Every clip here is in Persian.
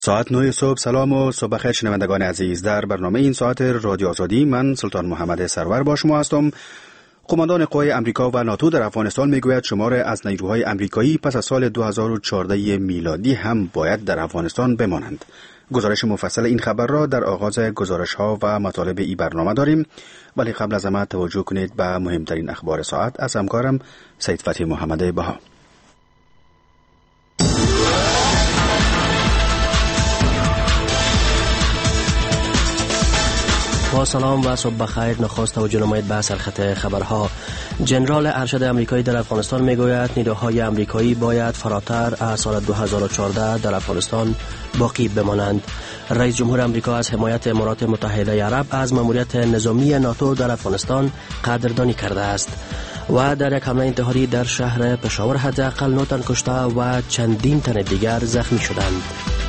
ساعت 9 صبح. سلام و صبح بخیر شنوندگان عزیز. در برنامه این ساعت رادیو آزادی من سلطان محمد سرور با شما هستم. قماندان قوای امریکا و ناتو در افغانستان میگوید شمار از نیروهای امریکایی پس از سال 2014 میلادی هم باید در افغانستان بمانند. گزارش مفصل این خبر را در آغاز گزارش ها و مطالب این برنامه داریم، ولی قبل از همه توجه کنید به مهمترین اخبار ساعت از همکارم سید فتحی محمد بها. با سلام و صبح بخیر. نخست توجه نمایید به سرخط خبرها. جنرال ارشد امریکایی در افغانستان میگوید نیروهای امریکایی باید فراتر از سال 2014 در افغانستان باقی بمانند. رئیس جمهور امریکا از حمایت امارات متحده عرب از ماموریت نظامی ناتو در افغانستان قدردانی کرده است و در یک حمله انتحاری در شهر پشاور حداقل 9 تن کشته و چندین تن دیگر زخمی شدند.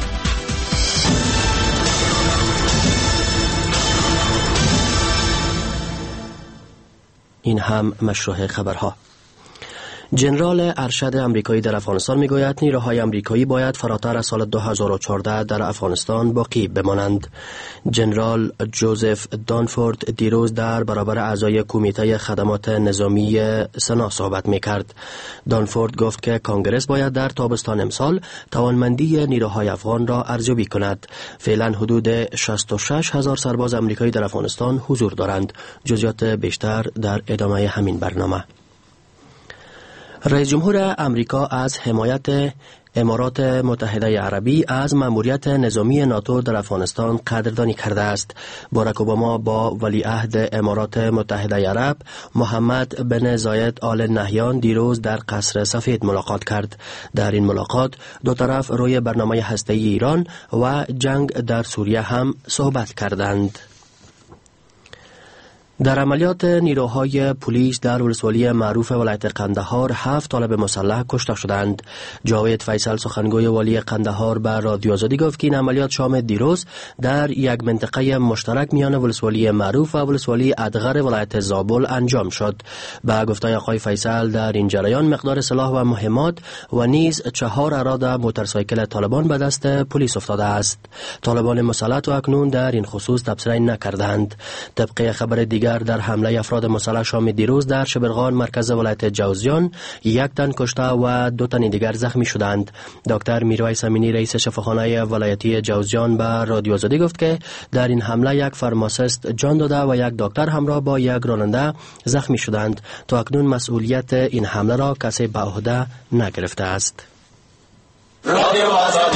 این هم مشروع خبرها. جنرال ارشد امریکایی در افغانستان میگوید نیروهای امریکایی باید فراتر از سال 2014 در افغانستان باقی بمانند. جنرال جوزف دانفورد دیروز در برابر اعضای کمیته خدمات نظامی سنا صحبت میکرد. دانفورد گفت که کانگرس باید در تابستان امسال توانمندی نیروهای افغان را ارزیابی کند. فعلا حدود 66,000 سرباز امریکایی در افغانستان حضور دارند. جزئیات بیشتر در ادامه همین برنامه. رئیس جمهور امریکا از حمایت امارات متحده عربی از ماموریت نظامی ناتو در افغانستان قدردانی کرده است. باراک اوباما با ولیعهد امارات متحده عرب محمد بن زاید آل نهیان دیروز در قصر سفید ملاقات کرد. در این ملاقات دو طرف روی برنامه هسته‌ای ایران و جنگ در سوریه هم صحبت کردند. در عملیات نیروهای پلیس در ولسوالی معروف ولایت قندهار 7 طالب مسلح کشته شدند. جاوید فیصل سخنگوی والی قندهار به رادیو آزادی گفت که این عملیات شام دیروز در یک منطقه مشترک میان ولسوالی معروف و ولسوالی ادغر ولایت زابل انجام شد. به گفته آقای فیصل در این جریان مقدار سلاح و مهمات و نیز 4 اراده موتورسایکل طالبان به دست پلیس افتاده است. طالبان مسلح اکنون در این خصوص تبصره نکردند. طبق خبر دیگر در حمله افراد مسلح شام دیروز در شبرغان مرکز ولایت جوزجان 1 تن کشته و 2 تن دیگر زخمی شدند. دکتر میرویس امینی رئیس شفاخانه ولایتی جوزجان به رادیو آزادی گفت که در این حمله 1 فارماسیست جان داده و 1 دکتر همراه با 1 راننده زخمی شدند. تا اکنون مسئولیت این حمله را کسی به عهده نگرفته است. رادیو آزادی.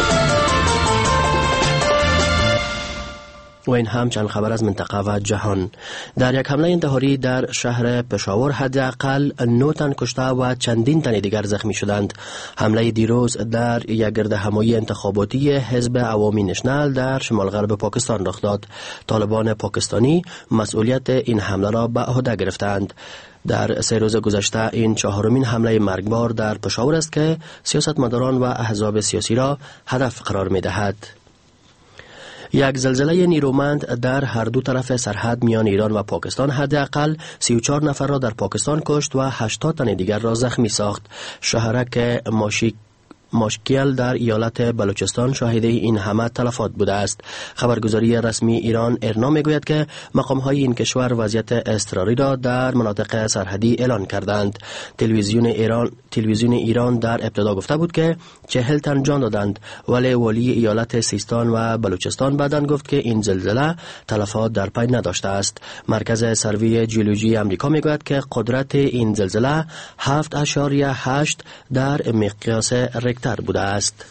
و این هم چند خبر از منطقه و جهان. در یک حمله انتحاری در شهر پشاور حداقل 9 تن کشته و چندین تن دیگر زخمی شدند. حمله دیروز در یک گردهمایی انتخاباتی حزب عوامی نشنل در شمال غرب پاکستان رخ داد. طالبان پاکستانی مسئولیت این حمله را به عهده گرفتند. در 3 روز گذشته این 4مین حمله مرگبار در پشاور است که سیاستمداران و احزاب سیاسی را هدف قرار می دهد. یک زلزله نیرومند در هر دو طرف سرحد میان ایران و پاکستان حداقل 34 نفر را در پاکستان کشت و 80 تن دیگر را زخمی ساخت. شهرک ماشکیل در ایالت بلوچستان شاهد این همه تلفات بوده است. خبرگزاری رسمی ایران ایرنا میگوید که مقام‌های این کشور وضعیت اضطراری را در مناطق سرحدی اعلان کردند. تلویزیون ایران در ابتدا گفته بود که 40 تن جان دادند، ولی والی ایالت سیستان و بلوچستان بعداً گفت که این زلزله تلفات در پی نداشته است. مرکز سروی ژئولوژی آمریکا میگوید که قدرت این زلزله 7.8 در مقیاس ریکتر بوده است.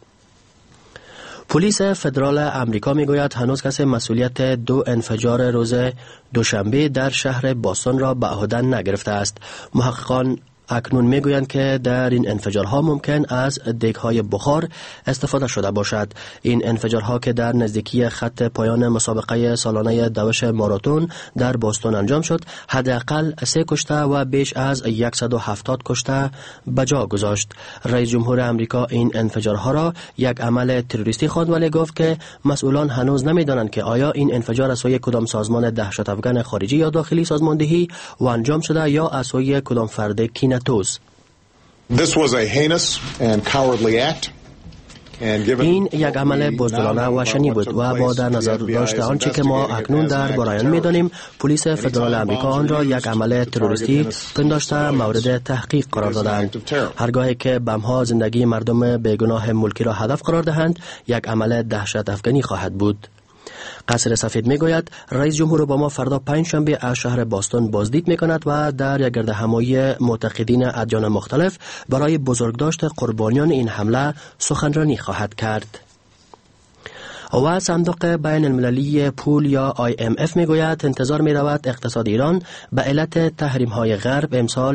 پلیس فدرال امریکا میگوید هنوز کسی مسئولیت 2 انفجار روز دوشنبه در شهر باستون را به عهده نگرفته است. محققان اکنون میگویند که در این انفجارها ممکن از دیگ‌های بخار استفاده شده باشد. این انفجارها که در نزدیکی خط پایان مسابقه سالانه دوش ماراتون در بوستون انجام شد، حداقل 3 کشته و بیش از 170 کشته به جا گذاشت. رئیس جمهور امریکا این انفجارها را یک عمل تروریستی خواند، ولی گفت که مسئولان هنوز نمیدانند که آیا این انفجار از سوی کدام سازمان دهشت افغان خارجی یا داخلی سازماندهی و انجام شده یا از سوی کدام فرد کینه‌توز. This was a heinous and cowardly act. این یک عمل بزدلانه و شنی بود و با در نظر داشت آنچه که ما اکنون در برایان می‌دانیم، پلیس فدرال آمریکا آن را یک عمل تروریستی پنداشته مورد تحقیق قرار دادند. هرگاهی که بم‌ها زندگی مردم بیگناه ملکی را هدف قرار دهند، یک عمل دهشت افکنی خواهد بود. قصر سفید میگوید رئیس جمهور اوباما فردا پنجشنبه از شهر باستون بازدید میکند و در یک گردهمایی معتقدین ادیان مختلف برای بزرگداشت قربانیان این حمله سخنرانی خواهد کرد. و صندوق بین المللی پول یا IMF میگوید انتظار می رود اقتصاد ایران به علت تحریم های غرب امسال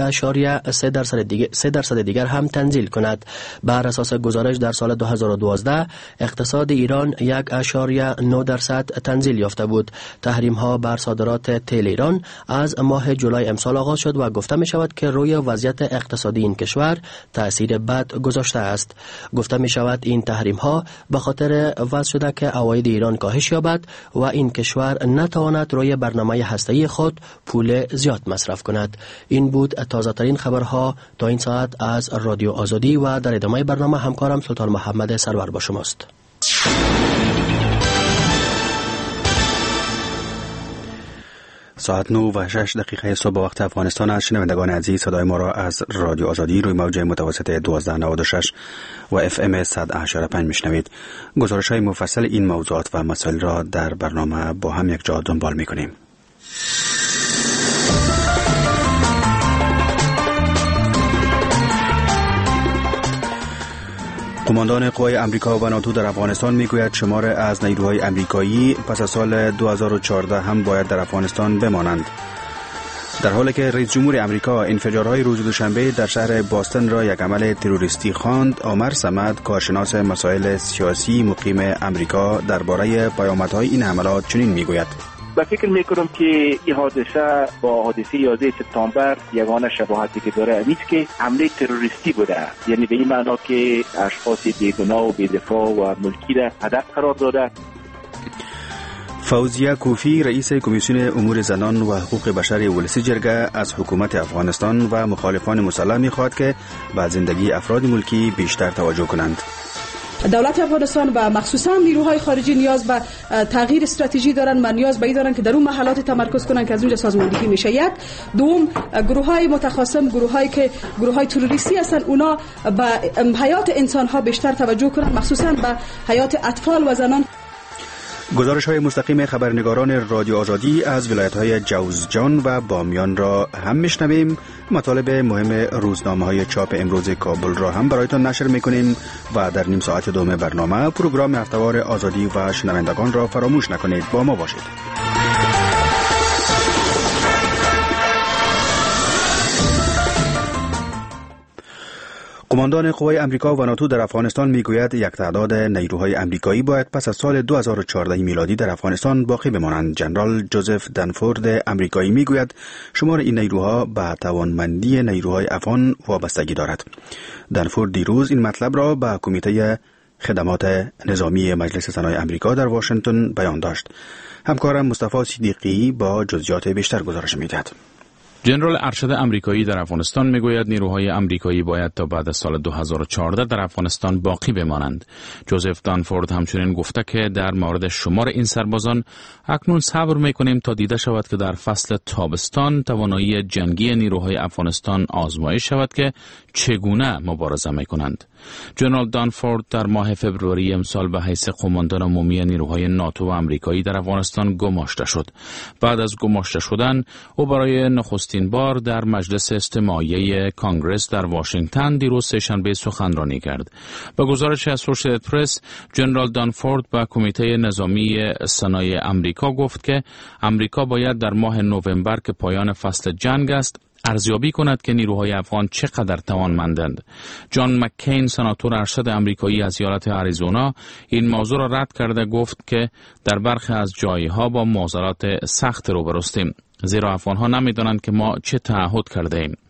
1.3% دیگر هم تنزیل کند. بر اساس گزارش در سال 2012 اقتصاد ایران 1.9% تنزیل یافته بود. تحریم ها بر صادرات تیل ایران از ماه جولای امسال آغاز شد و گفته می شود که روی وضعیت اقتصادی این کشور تأثیر بد گذاشته است. گفته می شود این تحریم ها به خاطر شده که عواید ایران کاهش یابد و این کشور نتواند روی برنامه هسته‌ای خود پول زیاد مصرف کند. این بود تازه ترین خبرها تا این ساعت از رادیو آزادی و در ادامه برنامه همکارم سلطان محمد سرور با شماست. ساعت 9:06 صبح وقت افغانستان است. شنوندگان عزیز، صدای ما را از رادیو آزادی روی موج متوسط 1296 و FM 100.5 میشنوید. گزارش های مفصل این موضوعات و مسائل را در برنامه با هم یک جا دنبال میکنیم. قماندان قوای امریکا و ناتو در افغانستان میگوید شمار از نیروهای امریکایی پس از سال 2014 هم باید در افغانستان بمانند. در حالی که رئیس جمهور امریکا انفجارهای روز دوشنبه در شهر باستون را یک عمل تروریستی خواند، عمر صمد، کارشناس مسائل سیاسی مقیم امریکا درباره پیامدهای این حملات چنین میگوید: و فکر میکنم که این حادثه با حادثه 11 سپتامبر یگانه شباهتی که داره نیست که حمله تروریستی بوده، یعنی به این معنا که اشخاص بیگناه و بی‌دفاع و ملکی را هدف قرار داده. فوزیه کوفی، رئیس کمیسیون امور زنان و حقوق بشر ولسی جرگه، از حکومت افغانستان و مخالفان مسلح می‌خواهد که به زندگی افراد ملکی بیشتر توجه کنند. دولت افغانستان و مخصوصا نیروهای خارجی نیاز به تغییر استراتژی دارن و نیاز به این دارن که در اون محلات تمرکز کنن که از اونجا سازماندهی میشه. یک دوم، گروه‌های متخاصم، گروه‌های تروریستی هستن، اونا به حیات انسان‌ها بیشتر توجه کنن، مخصوصا به حیات اطفال و زنان. گزارش های مستقیم خبرنگاران رادیو آزادی از ولایت های جوزجان و بامیان را هم میشنویم. مطالب مهم روزنامه های چاپ امروز کابل را هم برایتان نشر میکنیم و در نیم ساعت دوم برنامه پروگرام هفته‌وار آزادی و شنوندگان را فراموش نکنید. با ما باشید. قماندان قوای امریکا و ناتو در افغانستان میگوید یک تعداد نیروهای امریکایی باید پس از سال 2014 میلادی در افغانستان باقی بمانند. جنرال جوزف دنفورد امریکایی میگوید شمار این نیروها به توانمندی نیروهای افغان وابستگی دارد. دنفورد دیروز این مطلب را به کمیته خدمات نظامی مجلس سنای امریکا در واشنگتن بیان داشت. همکارم مصطفی صدیقی با جزئیات بیشتر گزارش میدهد. جنرال ارشد امریکایی در افغانستان میگوید نیروهای امریکایی باید تا بعد از سال 2014 در افغانستان باقی بمانند. جوزف دانفورد همچنین گفته که در مورد شمار این سربازان اکنون صبر میکنیم تا دیده شود که در فصل تابستان توانایی جنگی نیروهای افغانستان آزمایش شود که چگونه مبارزه میکنند. جنرال دانفورد در ماه فوریه امسال به حیث قماندان عمومی نیروهای ناتو و امریکایی در افغانستان گماشته شد. بعد از گماشته شدن او برای نخستین بار در مجلس استماعیه کانگرس در واشنگتن دیروز سه‌شنبه سخنرانی کرد. با گزارش اسوسییتد پرس، جنرال دانفورد به کمیته نظامی سنای امریکا گفت که امریکا باید در ماه نوامبر که پایان فصل جنگ است ارزیابی کند که نیروهای افغان چقدر توانمندند. جان مککین، سناتور ارشد امریکایی از ایالت آریزونا، این موضوع را رد کرده گفت که در برخی از جایها با معضلات سخت روبروستیم، زیرا افغانها نمی‌دانند که ما چه تعهد کرده ایم.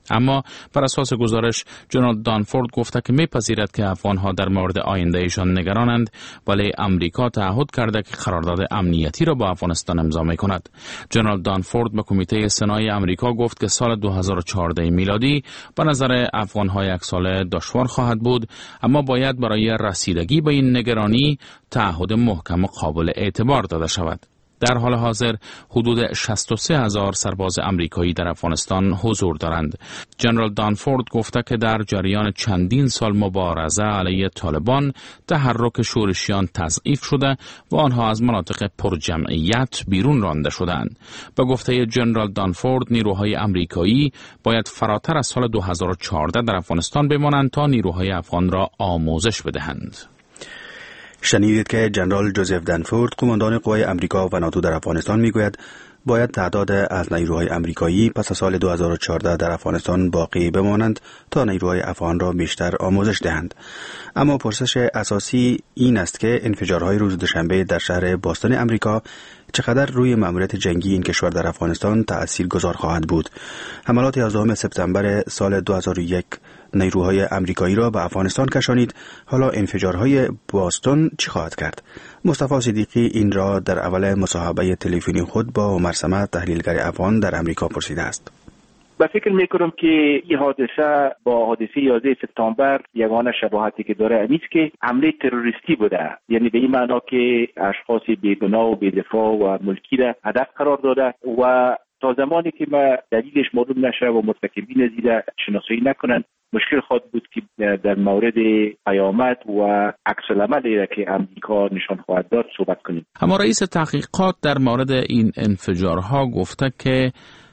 اما بر اساس گزارش جنرال دانفورد گفته که میپذیرد که افغانها در مورد آیندهشان نگرانند، ولی امریکا تعهد کرده که قرارداد امنیتی را با افغانستان امضا میکند. جنرال دانفورد به کمیته سنای امریکا گفت که سال 2014 میلادی به نظر افغانها یک سال دشوار خواهد بود، اما باید برای رسیدگی به این نگرانی تعهد محکم و قابل اعتبار داده شود. در حال حاضر حدود 63,000 سرباز امریکایی در افغانستان حضور دارند. جنرال دانفورد گفته که در جریان چندین سال مبارزه علیه طالبان تحرک شورشیان تضعیف شده و آنها از مناطق پرجمعیت بیرون رانده شدند. به گفته جنرال دانفورد نیروهای امریکایی باید فراتر از سال 2014 در افغانستان بمانند تا نیروهای افغان را آموزش بدهند. شنیدید که جنرال جوزف دانفورد قماندان قوای امریکا و ناتو در افغانستان میگوید باید تعداد از نیروهای امریکایی پس از سال 2014 در افغانستان باقی بمانند تا نیروهای افغان را بیشتر آموزش دهند. اما پرسش اساسی این است که انفجارهای روز دوشنبه در شهر باستون امریکا چقدر روی ماموریت جنگی این کشور در افغانستان تأثیرگذار خواهد بود. حملات 11 سپتامبر سال 2001 نیروهای امریکایی را به افغانستان کشانید. حالا انفجارهای باستون چی خواهد کرد؟ مصطفی صدیقی این را در اول مصاحبه تلفنی خود با عمر صمد تحلیلگر افغان در امریکا پرسیده است. و فکر میکنم که این حادثه با حادثه 11 سپتامبر یگانه شباهتی که داره این است که حمله تروریستی بوده، یعنی به این معنا که اشخاص بی‌گناه و بی‌دفاع و ملکی را هدف قرار داده و تا زمانی که ما دلیلش معلوم نشه و مرتکبین زیده شناسایی نکنن مشکل خواهد بود که در مورد قیامت و عکس العملی که امریکا نشان خواهد داد صحبت کنیم. اما رئیس تحقیقات در مورد این انفجارها گفته که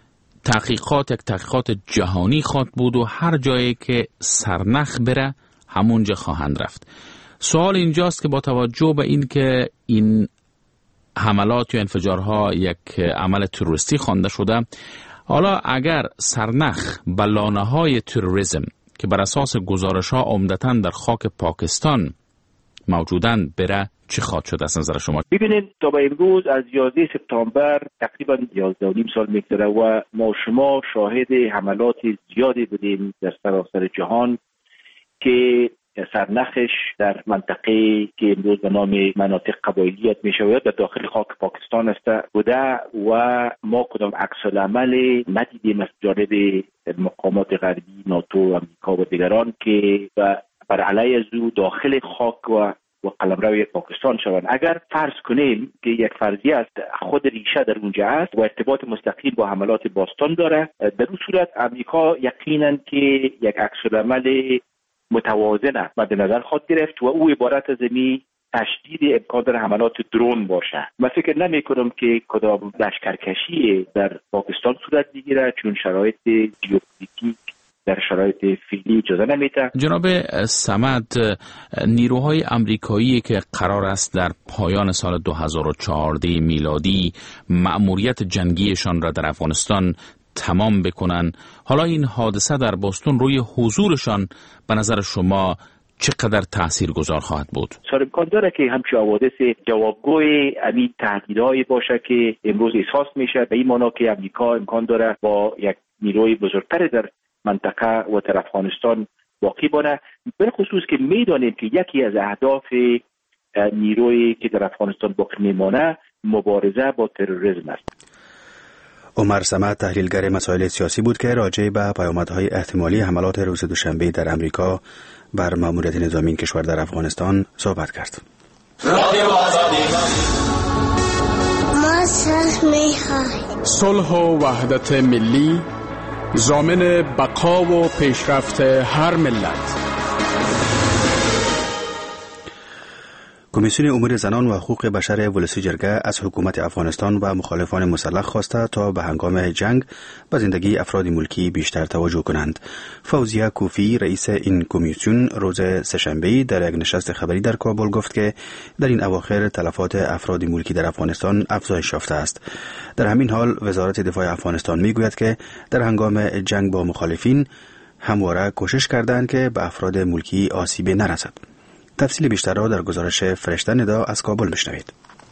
تحقیقات جهانی خواهد بود و هر جایی که سرنخ بره همونجا خواهند رفت. سوال اینجاست که با توجه به این که این حملات یا انفجارها یک عمل تروریستی خوانده شده، حالا اگر سرنخ به لانه‌های تروریسم که بر اساس گزارش‌ها عمدتاً در خاک پاکستان موجودند بره، چه خواهد شد از نظر شما؟ ببینید تا به امروز از 11 سپتامبر تقریبا 11.5 سال میگذره و ما شما شاهد حملات زیادی بودیم در سراسر جهان که سرنخش در منطقه که امروز به نام مناطق قبایلیت می شود در داخل خاک پاکستان است بوده و ما کدام عکس العمل ندیدیم از جانب مقامات غربی، ناتو، امریکا و دیگران که بر علیه از داخل خاک و قلمرو پاکستان شوند. اگر فرض کنیم که یک فرضیه است خود ریشه در اونجا است و ارتباط مستقیم با حملات باستون داره، در اون صورت امریکا یقینا که یک عکس العمل متوازن مد نظر خواهد گرفت و او عبارت از تشدید امکان در حملات درون باشه. من فکر نمی کنم که کدام لشکرکشی در پاکستان صورت بگیره چون شرایط ژئوپلیتیک در شرایط فعلی اجازه نمیده. جناب صمد، نیروهای امریکایی که قرار است در پایان سال 2014 میلادی مأموریت جنگیشان را در افغانستان تمام بکنن، حالا این حادثه در باستون روی حضورشان به نظر شما چقدر تاثیرگذار خواهد بود؟ امکان داره که همچون حوادث جوابگوی امی تهدیدهایی باشه که امروز احساس میشه، به این معنا که امریکا امکان داره با یک نیروی بزرگتر در منطقه و در افغانستان باقی بانه، به خصوص که میدانیم که یکی از اهداف نیروی که در افغانستان باقی میمانه مبارزه با تروریسم است. عمر صمد تحلیلگر مسائل سیاسی بود که راجع به پیامدهای احتمالی حملات روز دوشنبه در امریکا بر ماموریت نظامی این کشور در افغانستان صحبت کرد. ما صلح و وحدت ملی ضامن بقا و پیشرفت هر ملت. کمیسیون امور زنان و حقوق بشر ولسی جرگه از حکومت افغانستان و مخالفان مسلح خواسته تا به هنگام جنگ به زندگی افراد ملکی بیشتر توجه کنند. فوزیه کوفی رئیس این کمیسیون روز سه‌شنبه در یک نشست خبری در کابل گفت که در این اواخر تلفات افراد ملکی در افغانستان افزایش یافته است. در همین حال وزارت دفاع افغانستان میگوید که در هنگام جنگ با مخالفین همواره کوشش کردند که به افراد ملکی آسیب نرسد. تفصیل بیشتر را در گزارش فرشته ندا از کابل بشنوید.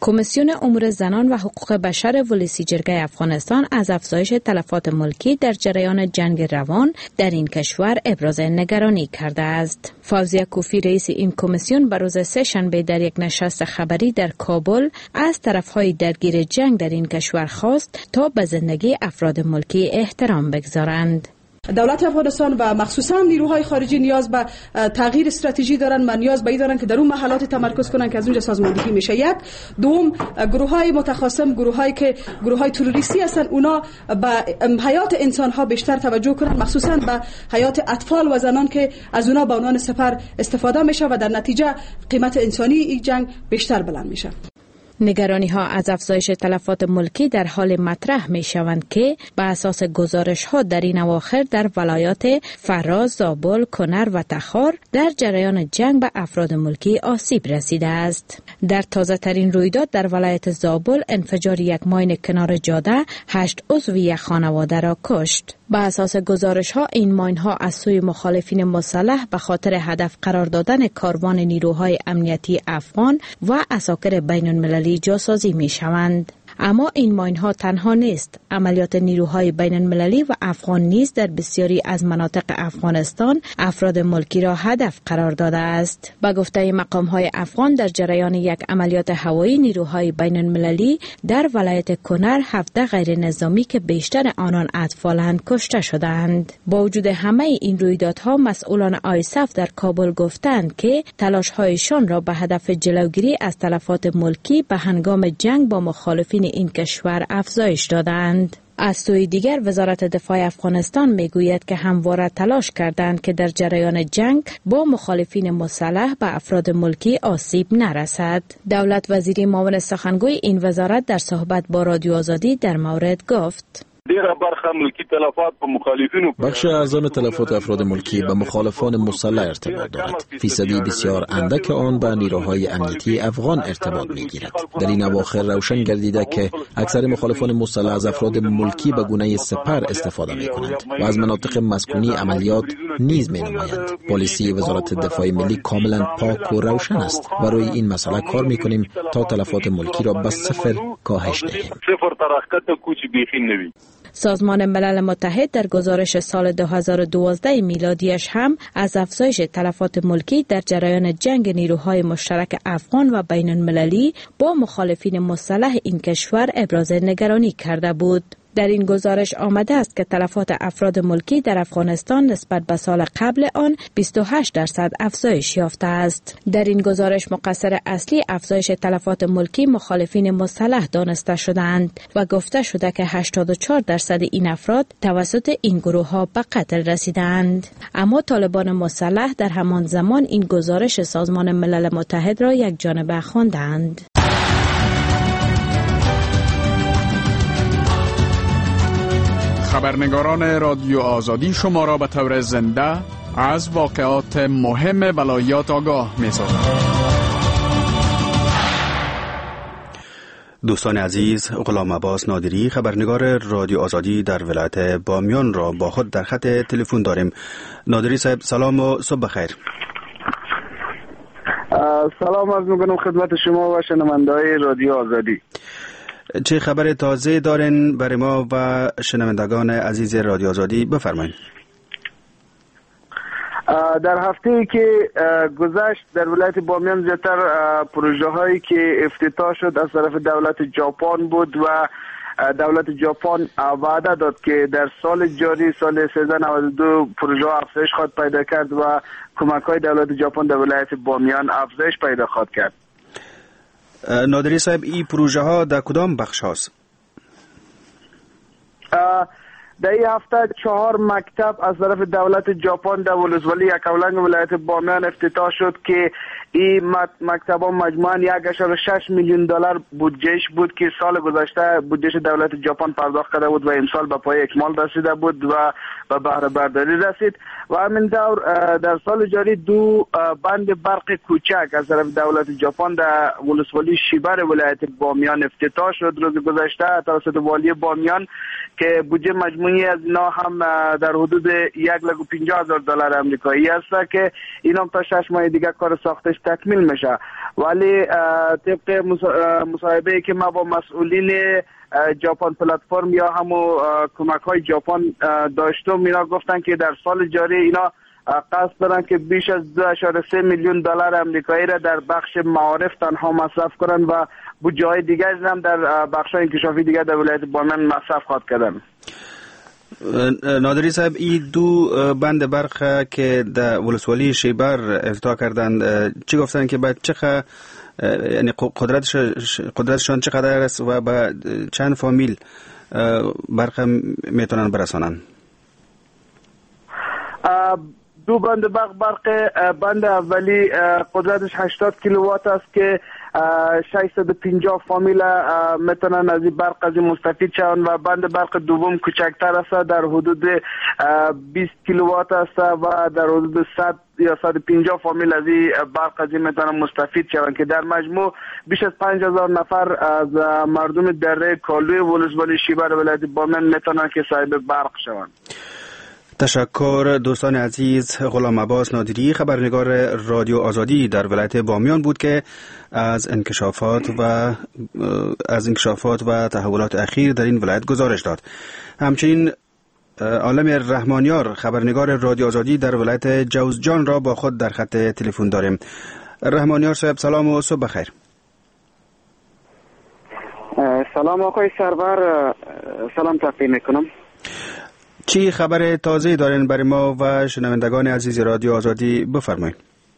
کمیسیون امور زنان و حقوق بشر ولسی جرگه افغانستان از افزایش تلفات ملکی در جریان جنگ روان در این کشور ابراز نگرانی کرده است. فوزیه کوفی رئیس این کمیسیون به روز سه‌شنبه در یک نشست خبری در کابل از طرفهای درگیر جنگ در این کشور خواست تا به زندگی افراد ملکی احترام بگذارند. دولت افغانستان و مخصوصا نیروهای خارجی نیاز به تغییر استراتژی دارن و نیاز به این دارن که در اون محلات تمرکز کنن که از اونجا سازماندهی میشه. یک دوم، گروه‌های متخاصم، گروه‌های تروریستی هستن، اونا به حیات انسان‌ها بیشتر توجه کنن، مخصوصا به حیات اطفال و زنان که از اونا به عنوان سپر استفاده میشه و در نتیجه قیمت انسانی این جنگ بیشتر بلند میشه. نگرانی ها از افزایش تلفات ملکی در حال مطرح می شوند که به اساس گزارش ها در این اواخر در ولایات فرا، زابل، کنر و تخار در جریان جنگ به افراد ملکی آسیب رسیده است. در تازه ترین رویداد در ولایت زابل انفجار یک ماین کنار جاده 8 عضو یک خانواده را کشت. به اساس گزارش ها این ماین ها از سوی مخالفین مسلح به خاطر هدف قرار دادن کاروان نیروهای امنیتی افغان و عساکر بین المللی جاسازی می شوند. اما این ماین ها تنها نیست. عملیات نیروهای بین المللی و افغان نیز در بسیاری از مناطق افغانستان افراد ملکی را هدف قرار داده است. به گفته مقام های افغان در جریان یک عملیات هوایی نیروهای بین المللی در ولایت کنر 17 غیر نظامی که بیشتر آنان اطفالند کشته شدند. با وجود همه این رویدادها مسئولان آیسف در کابل گفتند که تلاش هایشان را به هدف جلوگیری از تلفات ملکی به هنگام جنگ با مخالفین این کشور افزایش دادند. از سوی دیگر وزارت دفاع افغانستان میگوید که همواره تلاش کردند که در جریان جنگ با مخالفین مسلح به افراد ملکی آسیب نرسد. دولت وزیری معاون سخنگوی این وزارت در صحبت با رادیو آزادی در مورد گفت: بخش اعظم تلفات افراد ملکی به مخالفان مسلح ارتباط دارد. فیصدی بسیار اندک آن به نیروهای امنیتی افغان ارتباط میگیرد. در این اواخر روشن گردیده که اکثر مخالفان مسلح از افراد ملکی به گونه سپر استفاده میکنند و از مناطق مسکونی عملیات نیز مینمایند. پالیسی وزارت دفاع ملی کاملا پاک و روشن است و روی این مسئله کار میکنیم تا تلفات ملکی را به صفر کاهش دهیم. سازمان ملل متحد در گزارش سال 2012 میلادیش هم از افزایش تلفات ملکی در جریان جنگ نیروهای مشترک افغان و بین المللی با مخالفین مسلح این کشور ابراز نگرانی کرده بود. در این گزارش آمده است که تلفات افراد ملکی در افغانستان نسبت به سال قبل آن 28% افزایش یافته است. در این گزارش مقصر اصلی افزایش تلفات ملکی مخالفین مسلح دانسته شدند و گفته شده که 84% این افراد توسط این گروه ها به قتل رسیدند. اما طالبان مسلح در همان زمان این گزارش سازمان ملل متحد را یک جانبه خواندند. خبرنگاران رادیو آزادی شما را به طور زنده از واقعات مهم ولایات آگاه می‌سازند. دوستان عزیز، غلام عباس نادری خبرنگار رادیو آزادی در ولایت بامیان را با خود در خط تلفن داریم. نادری صاحب سلام و صبح بخیر. سلام عرض می‌کنم خدمت شما و شنونده‌های رادیو آزادی. چه خبر تازه دارین برای ما و شنوندگان عزیز رادیو آزادی؟ بفرمایید. در هفته‌ای که گذشت در ولایت بامیان زیاتر پروژه هایی که افتتاح شد از طرف دولت ژاپن بود و دولت ژاپن وعده داد که در سال جاری سال 1392 پروژه ها افزایش خواهد پیدا کرد و کمک های دولت ژاپن در ولایت بامیان افزایش پیدا خواهد کرد. نادری صاحب، این پروژه ها در کدام بخش هاست؟ در این هفته 4 مکتب از طرف دولت ژاپن در ولسوالی یکاولنگ ولایت بامیان افتتاح شد که این مکتب ها مجموعاً 1.6 میلیون دلار بودجهش بود که سال گذشته بودجه دولت ژاپن پرداخت کرده بود و امسال به پای اکمال رسیده بود و به بهره برداری رسید و همین دور در سال جاری 2 بند برق کوچک از طرف دولت ژاپن در ولسوالی شیبر ولایت بامیان افتتاح شد روز گذشته توسط والی بامیان که بودجه مجموعی از اینا هم در حدود 1,50,000 دلار آمریکایی است که اینا تا 6 ماه دیگه کار ساختش تکمیل میشه. ولی طبق مصاحبه که ما با مسئولین ژاپن پلتفرم یا همو کمک های ژاپن داشتم، اینا گفتن که در سال جاری اینا قصد دارن که بیش از 2.3 میلیون دلار آمریکایی را در بخش معارف تنها مصرف کنن و بودجه‌های دیگر هم در بخش انکشافی دیگر در ولایت بامیان مصرف خواهد کردن. نادری صاحب، این دو بند برق که در ولسوالی شیبر افتتاح کردند، چی گفتن که بعد چه یعنی قدرتشان چقدر است و به چند فامیل برق میتونن برسانن؟ دو بند برق بند اولی قدرتش 80 کیلووات است که 650 فامیل میتونن از این برق از مستفید شوند و بند برق دوم کوچکتر است، در حدود 20 کیلووات است و در حدود 100 یا 150 فامیل از این برق از میتونن مستفید شوند که در مجموع بیش از 5000 نفر از مردم دره کالوی ولسوالی شیبر ولایت بامیان میتونن که صاحب برق شوند. تشکر. دوستان عزیز، غلام عباس نادری خبرنگار رادیو آزادی در ولایت بامیان بود که از انکشافات و تحولات اخیر در این ولایت گزارش داد. همچنین عالم رحمانیار خبرنگار رادیو آزادی در ولایت جوزجان را با خود در خط تلفن داریم. رحمانیار صاحب، سلام و صبح بخیر. سلام آقای سرور، سلام تقدیم میکنم. چی خبر تازه دارین برای ما و شنوندگان عزیز رادیو آزادی؟ بفرمایید.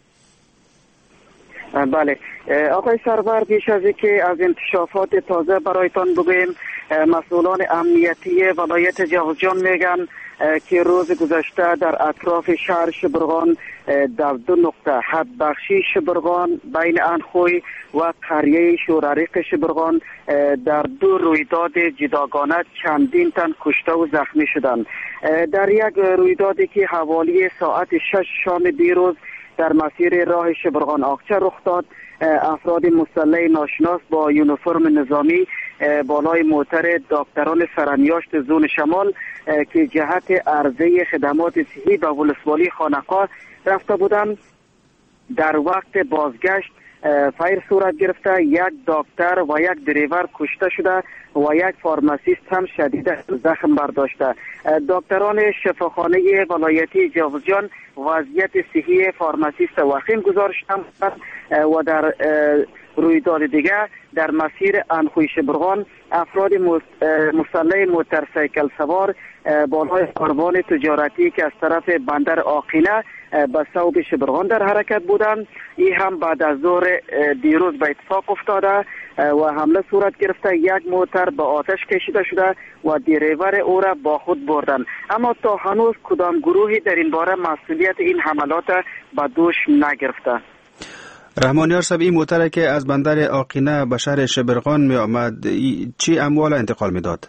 بله آقای سرور، پیش از اینکه از انکشافات تازه برایتان بگویم، مسئولان امنیتی ولایت جوزجان میگن که روز گذشته در اطراف شهر شبرغان در دو نقطه حد بخشی شبرغان بین انخوی و قریه شورریق شبرغان در دو رویداد جداگانه چندین تن کشته و زخمی شدند. در یک رویدادی که حوالی ساعت 6 شام دیروز در مسیر راه شبرغان آقچه رخ داد، افراد مسلح ناشناس با یونیفرم نظامی بالای موتر دکتران سرانیاشت زون شمال که جهت عرضه خدمات صحی به ولسوالی خانقاه رفته بودند، در وقت بازگشت فایر صورت گرفته، یک دکتر و یک دریور کشته شده و یک فارماسیست هم شدید زخم برداشته. دکتران شفاخانه ولایتی جوزجان وضعیت صحی فارماسیست وخیم گزارش دادند و در رویداد دیگر در مسیر انخوی شبرغان افراد مسلح موتورسیکل سوار بالای کاروان تجارتی که از طرف بندر آقینه به صوب شبرغان در حرکت بودند، این هم بعد از ظهر دیروز به اتفاق افتاده و حمله صورت گرفته. یک موتر به آتش کشیده شده و دریور او را با خود بردند، اما تا هنوز کدام گروهی در این باره مسئولیت این حملات به دوش نگرفته. رحمانیار صاحب، این موتر که از بندر آقینه به شهر شبرغان می آمد چی اموال انتقال می داد؟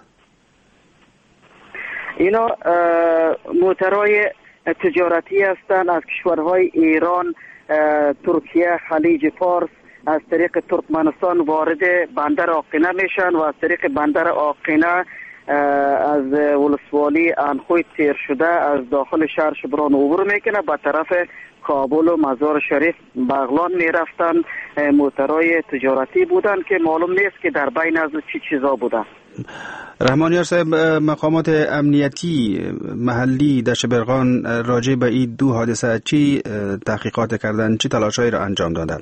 اینا موترهای تجارتی هستند از کشورهای ایران، ترکیه، خلیج فارس، از طریق ترکمنستان وارد بندر آقینه میشن و از طریق بندر آقینه از ولسوالی انخوی تیر شده از داخل شهر شبرغان عبور میکنه به طرف کابل و مزار شریف بغلان میرفتن. موترهای تجارتی بودن که معلوم نیست که در بین از چی چیزا بودن. رحمانیار صاحب، مقامات امنیتی محلی در شبرغان راجع به این دو حادثه چی تحقیقات کردن، چی تلاشایی را انجام دادن؟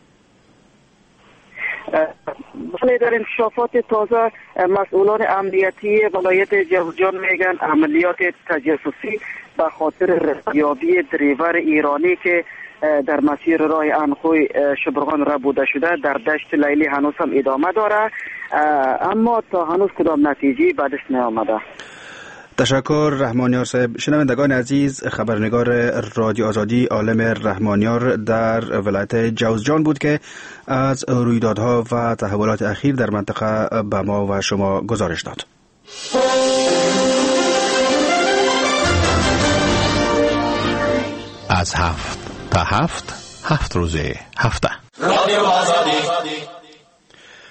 بله، در انکشافات تازه مسئولان امنیتی ولایت جوزجان میگن عملیات تجسسی به خاطر رستیابی دریور ایرانی که در مسیر راه انخوی شبرغان را بوده شده در دشت لیلی هنوز هم ادامه داره، اما تا هنوز کدام نتیجه به دست نیامده. تشکر رحمانیار صاحب. شنوندگان عزیز، خبرنگار رادیو آزادی عالم رحمانیار در ولایت جوزجان بود که از رویدادها و تحولات اخیر در منطقه به ما و شما گزارش داد. از 7 تا 7 روز هفته. رادیو آزادی.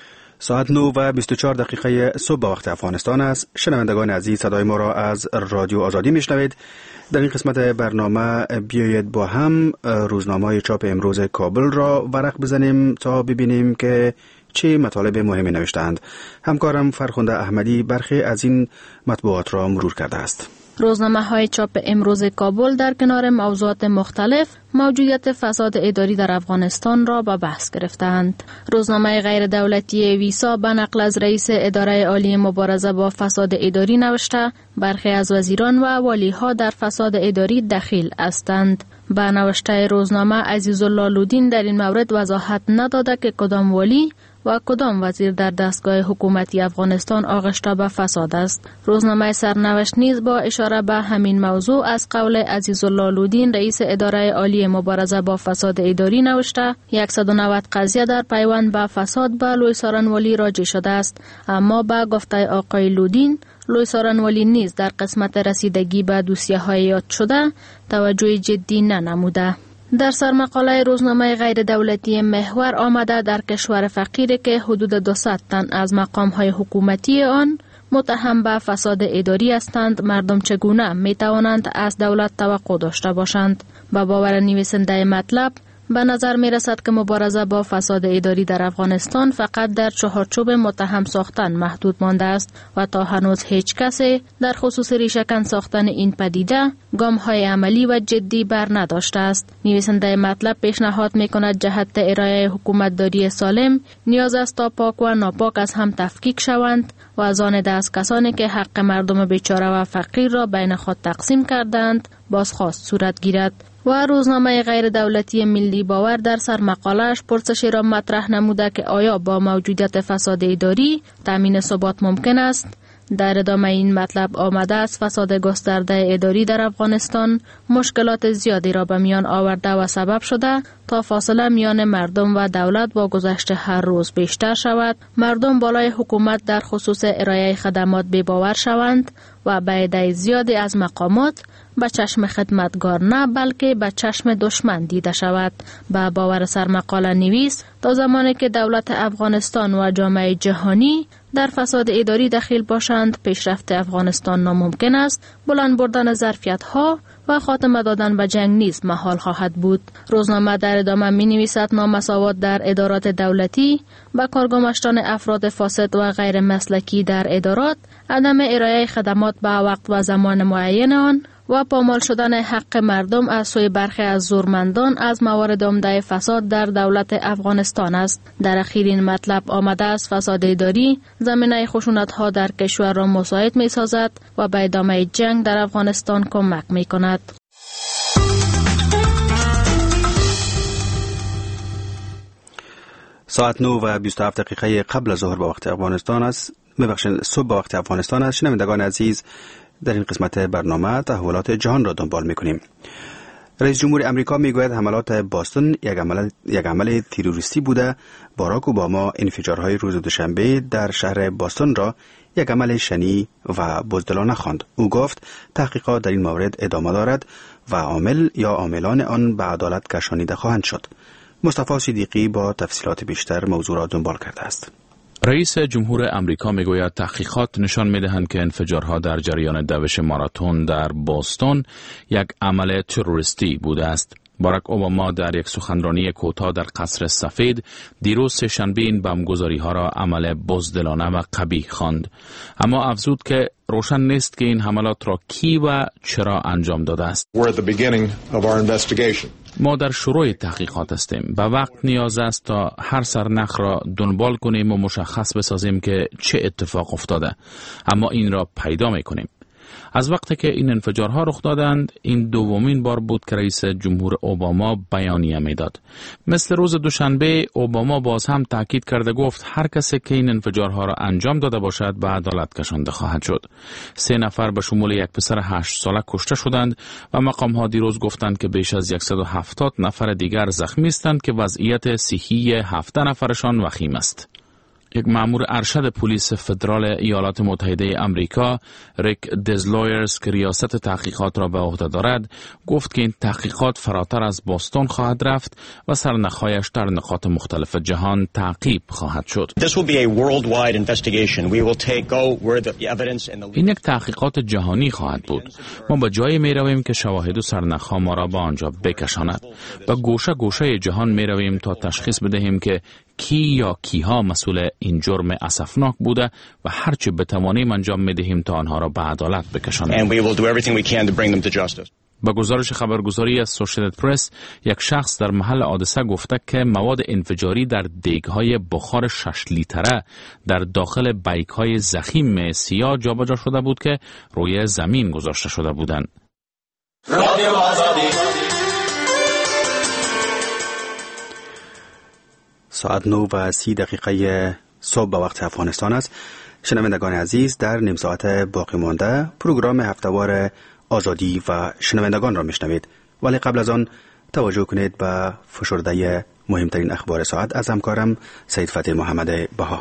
ساعت 9 و 24 دقیقه صبح به وقت افغانستان است. شنوندگان عزیز، صدای ما را از رادیو آزادی میشنوید. در این قسمت برنامه بیایید با هم روزنامه چاپ امروز کابل را ورق بزنیم تا ببینیم که چه مطالب مهمی نوشتند. همکارم فرخنده احمدی برخی از این مطبوعات را مرور کرده است. روزنامه های چاپ امروز کابل در کنار موضوعات مختلف موجودیت فساد اداری در افغانستان را به بحث گرفتند. روزنامه غیر دولتی ویسا به نقل از رئیس اداره عالی مبارزه با فساد اداری نوشته برخی از وزیران و والیها در فساد اداری دخیل هستند. به نوشته روزنامه عزیزالله لودین در این مورد وضاحت نداده که کدام والی و کدام وزیر در دستگاه حکومتی افغانستان آغشته به فساد است. روزنامه سرنوشت نیز با اشاره به همین موضوع از قول عزیزالله لودین رئیس اداره عالی مبارزه با فساد اداری نوشته 190 قضیه در پیوند به فساد به لوی سارنوالی راجع شده است، اما به گفته آقای لودین لوی سارنوالی نیز در قسمت رسیدگی به دوسیه های یاد شده توجه جدی ننموده. در سرمقاله روزنامه غیر دولتی محور آمده در کشور فقیری که حدود 200 تن از مقام‌های حکومتی آن متهم به فساد اداری هستند، مردم چگونه می توانند از دولت توقع داشته باشند؟ با باور نویسنده مطلب به نظر می رسد که مبارزه با فساد اداری در افغانستان فقط در چهارچوب متهم ساختن محدود مانده است و تا هنوز هیچ کسی در خصوص ریشه‌کن ساختن این پدیده گام‌های عملی و جدی بر نداشته است. نویسنده مطلب پیشنهاد می کند جهت ارائه حکومتداری سالم نیاز است تا پاک و ناپاک از هم تفکیک شوند و از آن دست کسانی که حق مردم بیچاره و فقیر را بین خود تقسیم کردند بازخواست صورت گیرد. و روزنامه غیر دولتی ملی باور در سرمقاله‌اش پرسشی را مطرح نموده که آیا با موجودیت فساد اداری تامین ثبات ممکن است؟ در ادامه این مطلب آمده است فساد گسترده اداری در افغانستان مشکلات زیادی را به میان آورده و سبب شده تا فاصله میان مردم و دولت با گذشت هر روز بیشتر شود، مردم بالای حکومت در خصوص ارائه خدمات بی‌باور شوند و به عده زیادی از مقامات به چشم خدمتگار نه بلکه به چشم دشمن دیده شود. به باور سرمقاله نویس تا زمانی که دولت افغانستان و جامعه جهانی در فساد اداری دخیل باشند پیشرفت افغانستان ناممکن است. بلند بردن ظرفیت‌ها و خاتمه دادن به جنگ نیز محال خواهد بود. روزنامه در ادامه می نویسد نامساوات در ادارات دولتی، به کار گماشتن افراد فاسد و غیر مسلکی در ادارات، عدم ارائه خدمات به وقت و زمان معین آن و پامال شدن حق مردم از سوی برخی از زورمندان از موارد عمده فساد در دولت افغانستان است. در اخیرین مطلب آمده است فساد اداری زمینه خشونت‌ها در کشور را مساعد می‌سازد و به ادامه جنگ در افغانستان کمک می‌کند. ساعت 9 و 27 دقیقه قبل از ظهر به وقت افغانستان است. صبح به وقت افغانستان است. شنوندگان عزیز، در این قسمت برنامه تحولات جهان را دنبال می‌کنیم. رئیس جمهور امریکا میگوید حملات باستون یک عمل تروریستی بوده. باراک اوباما انفجارهای روز دوشنبه در شهر باستون را یک عمل شنی و بزدلانه خواند. او گفت تحقیقات در این مورد ادامه دارد و عامل یا عاملان آن به عدالت کشانیده خواهند شد. مصطفی صدیقی با تفصیلات بیشتر موضوع را دنبال کرده است. رئیس جمهور امریکا میگوید تحقیقات نشان میدهند که انفجارها در جریان دوش ماراتون در بوستون یک عمل تروریستی بوده است. باراک اوباما در یک سخنرانی کوتاه در قصر سفید دیروز سه‌شنبه این بمبگذاری‌ها را عمل بزدلانه و قبیح خواند، اما افزود که روشن نیست که این حملات را کی و چرا انجام داده است. ما در شروع تحقیقات هستیم. به وقت نیاز است تا هر سرنخ را دنبال کنیم و مشخص بسازیم که چه اتفاق افتاده، اما این را پیدا می‌کنیم. از وقتی که این انفجارها رخ دادند، این دومین بار بود که رئیس جمهور اوباما بیانیه میداد. مثل روز دوشنبه، اوباما باز هم تاکید کرده گفت هر کسی که این انفجارها را انجام داده باشد به عدالت کشانده خواهد شد. 3 نفر به شمول یک پسر 8 ساله کشته شدند و مقام‌ها دیروز گفتند که بیش از 170 نفر دیگر زخمی هستند که وضعیت صحی 17 نفرشان وخیم است. یک مأمور ارشد پلیس فدرال ایالات متحده آمریکا، ریک دزلویرز، که ریاست تحقیقات را به عهده دارد، گفت که این تحقیقات فراتر از بوستون خواهد رفت و سرنخ‌هایش در نقاط مختلف جهان تعقیب خواهد شد. این یک تحقیقات جهانی خواهد بود. ما به جایی می رویم که شواهد و سرنخ‌ها ما را به آنجا بکشاند. به گوشه گوشه جهان می رویم تا تشخیص بدهیم که کی یا کیها مسئول این جرم اسفناک بوده و هرچی بتوانیم انجام میدهیم تا آنها را به عدالت بکشانیم. با گزارش خبرگزاری اسوسییتد پرس، یک شخص در محل حادثه گفته که مواد انفجاری در دیگ‌های بخار 6 لیتره در داخل بیک‌های ضخیم سیاه جابجا شده بود که روی زمین گذاشته شده بودند. رادیو آزادی. ساعت 9:30 صبح به وقت افغانستان است. شنوندگان عزیز، در نیم ساعت باقی مانده پروگرام هفتهوار آزادی و شنوندگان را میشنوید، ولی قبل از آن توجه کنید به فشرده مهمترین اخبار ساعت از همکارم سید فتح محمد بها.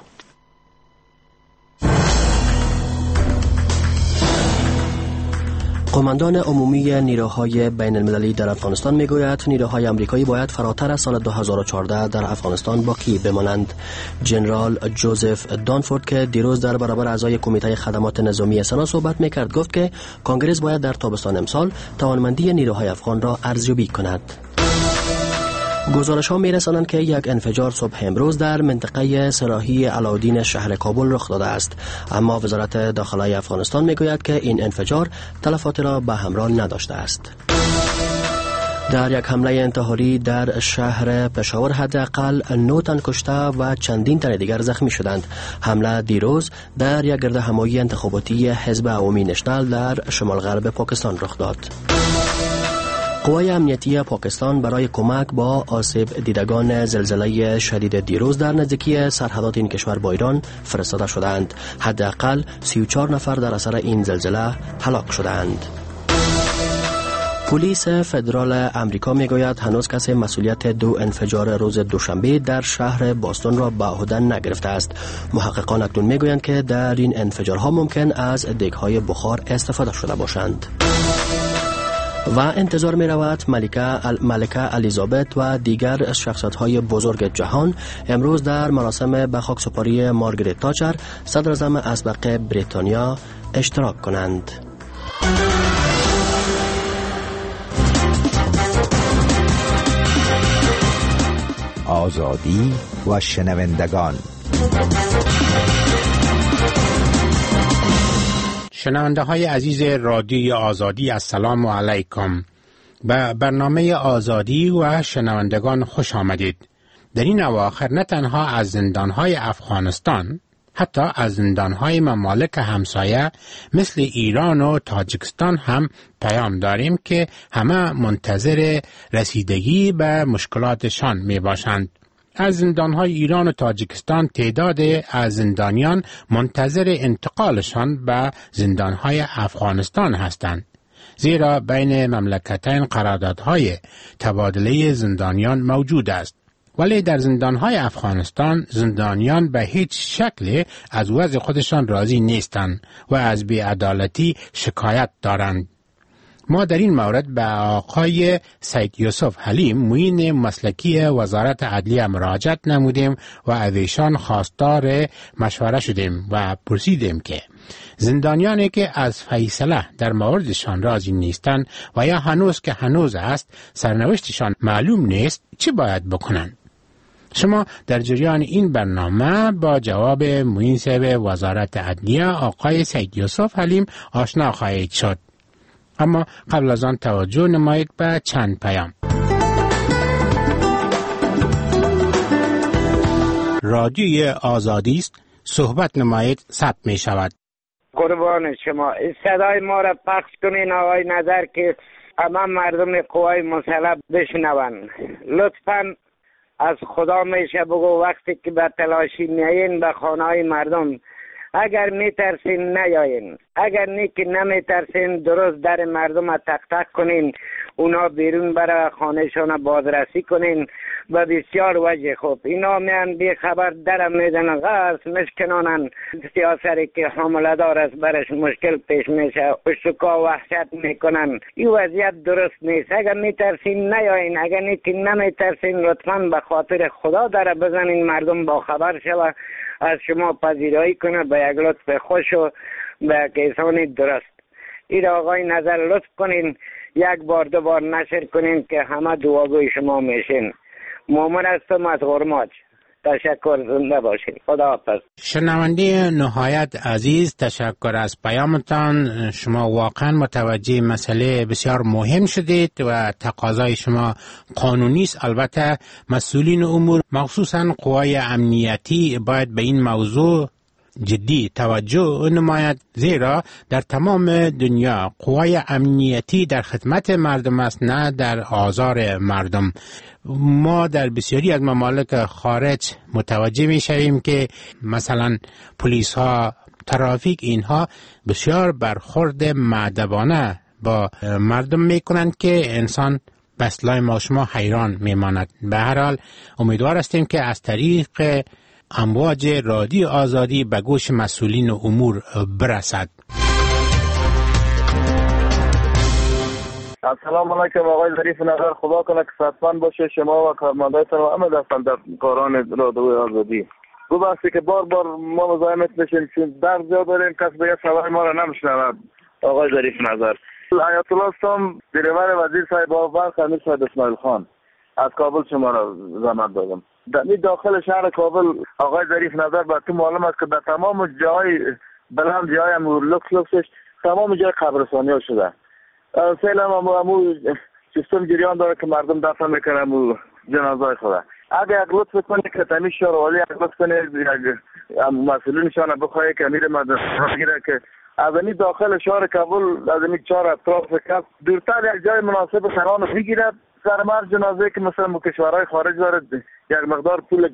قماندان عمومی نیروهای بین المللی در افغانستان میگوید نیروهای آمریکایی باید فراتر از سال 2014 در افغانستان باقی بمانند. جنرال جوزف دانفورد که دیروز در برابر اعضای کمیته خدمات نظامی سنا صحبت میکرد، گفت که کنگره باید در تابستان امسال توانمندی نیروهای افغان را ارزیابی کند. گزارش ها می رسانند که یک انفجار صبح امروز در منطقه سراحی علاءالدین شهر کابل رخ داده است، اما وزارت داخلی افغانستان می گوید که این انفجار تلفات را به همراه نداشته است. در یک حمله انتحاری در شهر پشاور حداقل 9 تن کشته و چندین تن دیگر زخمی شدند. حمله دیروز در یک گردهمایی انتخاباتی حزب عوامی نشنال در شمال غرب پاکستان رخ داد. قوای امنیتی پاکستان برای کمک با آسیب دیدگان زلزله شدید دیروز در نزدیکی سرحدات این کشور با ایران فرستاده شدند. حداقل 34 نفر در اثر این زلزله هلاک شدند. پلیس فدرال امریکا میگوید هنوز کسی مسئولیت 2 انفجار روز دوشنبه در شهر بوستون را به عهده نگرفته است. محققان اکنون میگویند که در این انفجارها ممکن از دیگ‌های بخار استفاده شده باشند. و انتظار می رود ملکه الیزابت و دیگر شخصیت‌های بزرگ جهان امروز در مراسم به خاکسپاری مارگرت تاچر صدر اعظم اسبق بریتانیا اشتراک کنند. آزادی و شنوندگان. شنونده های عزیز رادیوی آزادی، السلام علیکم. به برنامه آزادی و شنوندگان خوش آمدید. در این اواخر نه تنها از زندانهای افغانستان، حتی از زندانهای ممالک همسایه مثل ایران و تاجیکستان هم پیام داریم که همه منتظر رسیدگی به مشکلاتشان می باشند. از زندانهای ایران و تاجیکستان تعداد از زندانیان منتظر انتقالشان به زندانهای افغانستان هستند، زیرا بین مملکتین قراردادهای تبادله زندانیان موجود است. ولی در زندانهای افغانستان زندانیان به هیچ شکل از وضع خودشان راضی نیستند و از بی‌عدالتی شکایت دارند. ما در این مورد به آقای سید یوسف حلیم معین مسلکی وزارت عدلیه مراجعت نمودیم و از ایشان خواستار مشوره شدیم و پرسیدیم که زندانیانی که از فیصله در موردشان راضی نیستند و یا هنوز است سرنوشتشان معلوم نیست چی باید بکنند. شما در جریان این برنامه با جواب معین صاحب وزارت عدلیه آقای سید یوسف حلیم آشنا خواهید شد. اما قبل از آن توجه نمایید به چند پیام. رادیوی آزادی است، صحبت نمایید، ثبت می شود. قربان شما، صدای ما را پخش کنین آقای نظر که همه مردم قوای مسلح بشنون. لطفاً از خدا میشه بگو وقتی که به تلاشی میایین به خانه‌های مردم اگر میترسین نیاین، اگر نیکی نمیترسین درست در مردم تق تق کنین، اونا بیرون برای خانهشان بازرسی کنین و بسیار وجه خوب. اینا میان بی خبر درم میدن غرس مشکنانن، سیاسری که حامله دار است برش مشکل پیش میشه، اشتکا وحشت میکنن. این وضعیت درست نیست. اگر میترسین نیاین، اگر نیکی نمیترسین لطفاً به خاطر خدا در بزنین، مردم با خبر شوه از شما پذیرایی کنه به یک لطف خوش و به کیسانی درست. این آقای نظر لطف کنین، یک بار دو بار نشر کنین که همه دعاگوی شما میشین. مومن هستم از غرماج. تشکر، زنده باشین. خدا حافظ. شنونده نهایت عزیز، تشکر از پیامتان. شما واقعا متوجه مسئله بسیار مهم شدید و تقاضای شما قانونی است. البته مسئولین امور مخصوصا قوای امنیتی باید به این موضوع جدی توجه نماید، زیرا در تمام دنیا قوای امنیتی در خدمت مردم است، نه در آزار مردم. ما در بسیاری از ممالک خارج متوجه می شویم که مثلا پلیس ها، ترافیک، اینها بسیار برخورد مؤدبانه با مردم می کنند که انسان به اصطلاح ما شما حیران می ماند. به هر حال امیدوار هستیم که از طریق امواج رادیو آزادی به گوش مسئولین امور برسد. السلام علیکم آقای ظریف نظر، خدا کنه که صحتمند باشه شما و کارمندایتان و همه دستندرکاران رادیو آزادی. دو بحثی که بار بار ما مزاحمت میشیم چون درد زیاد داریم، کس به یه صدای ما را نمیشنود. آقای ظریف نظر، آیت الله سام دیرور وزیر صاحب آورد امیر صاحب اسماعیل خان از کابل شما را زحمت دادم. در داخل شهر کابل آقای ظریف نظر به تو معلوم است که در تمام جای بلند، جای لکسش، تمام جای قبرستانی ها شده. فعلا امو سیستم جریان داره که مردم دفن میکنه امو جنازه خدا. اگه یک لطف کنه که تمیز شهر والی یک لطف کنه مسئولینشان بخواهی که امیر مدرسه بگیره که از این داخل شهر کابل از این 4 اطراف کف دورتر یک جای مناسب سران بگیرد سرمر جنازه که مثلا کشورهای خارج داره یک مقدار پول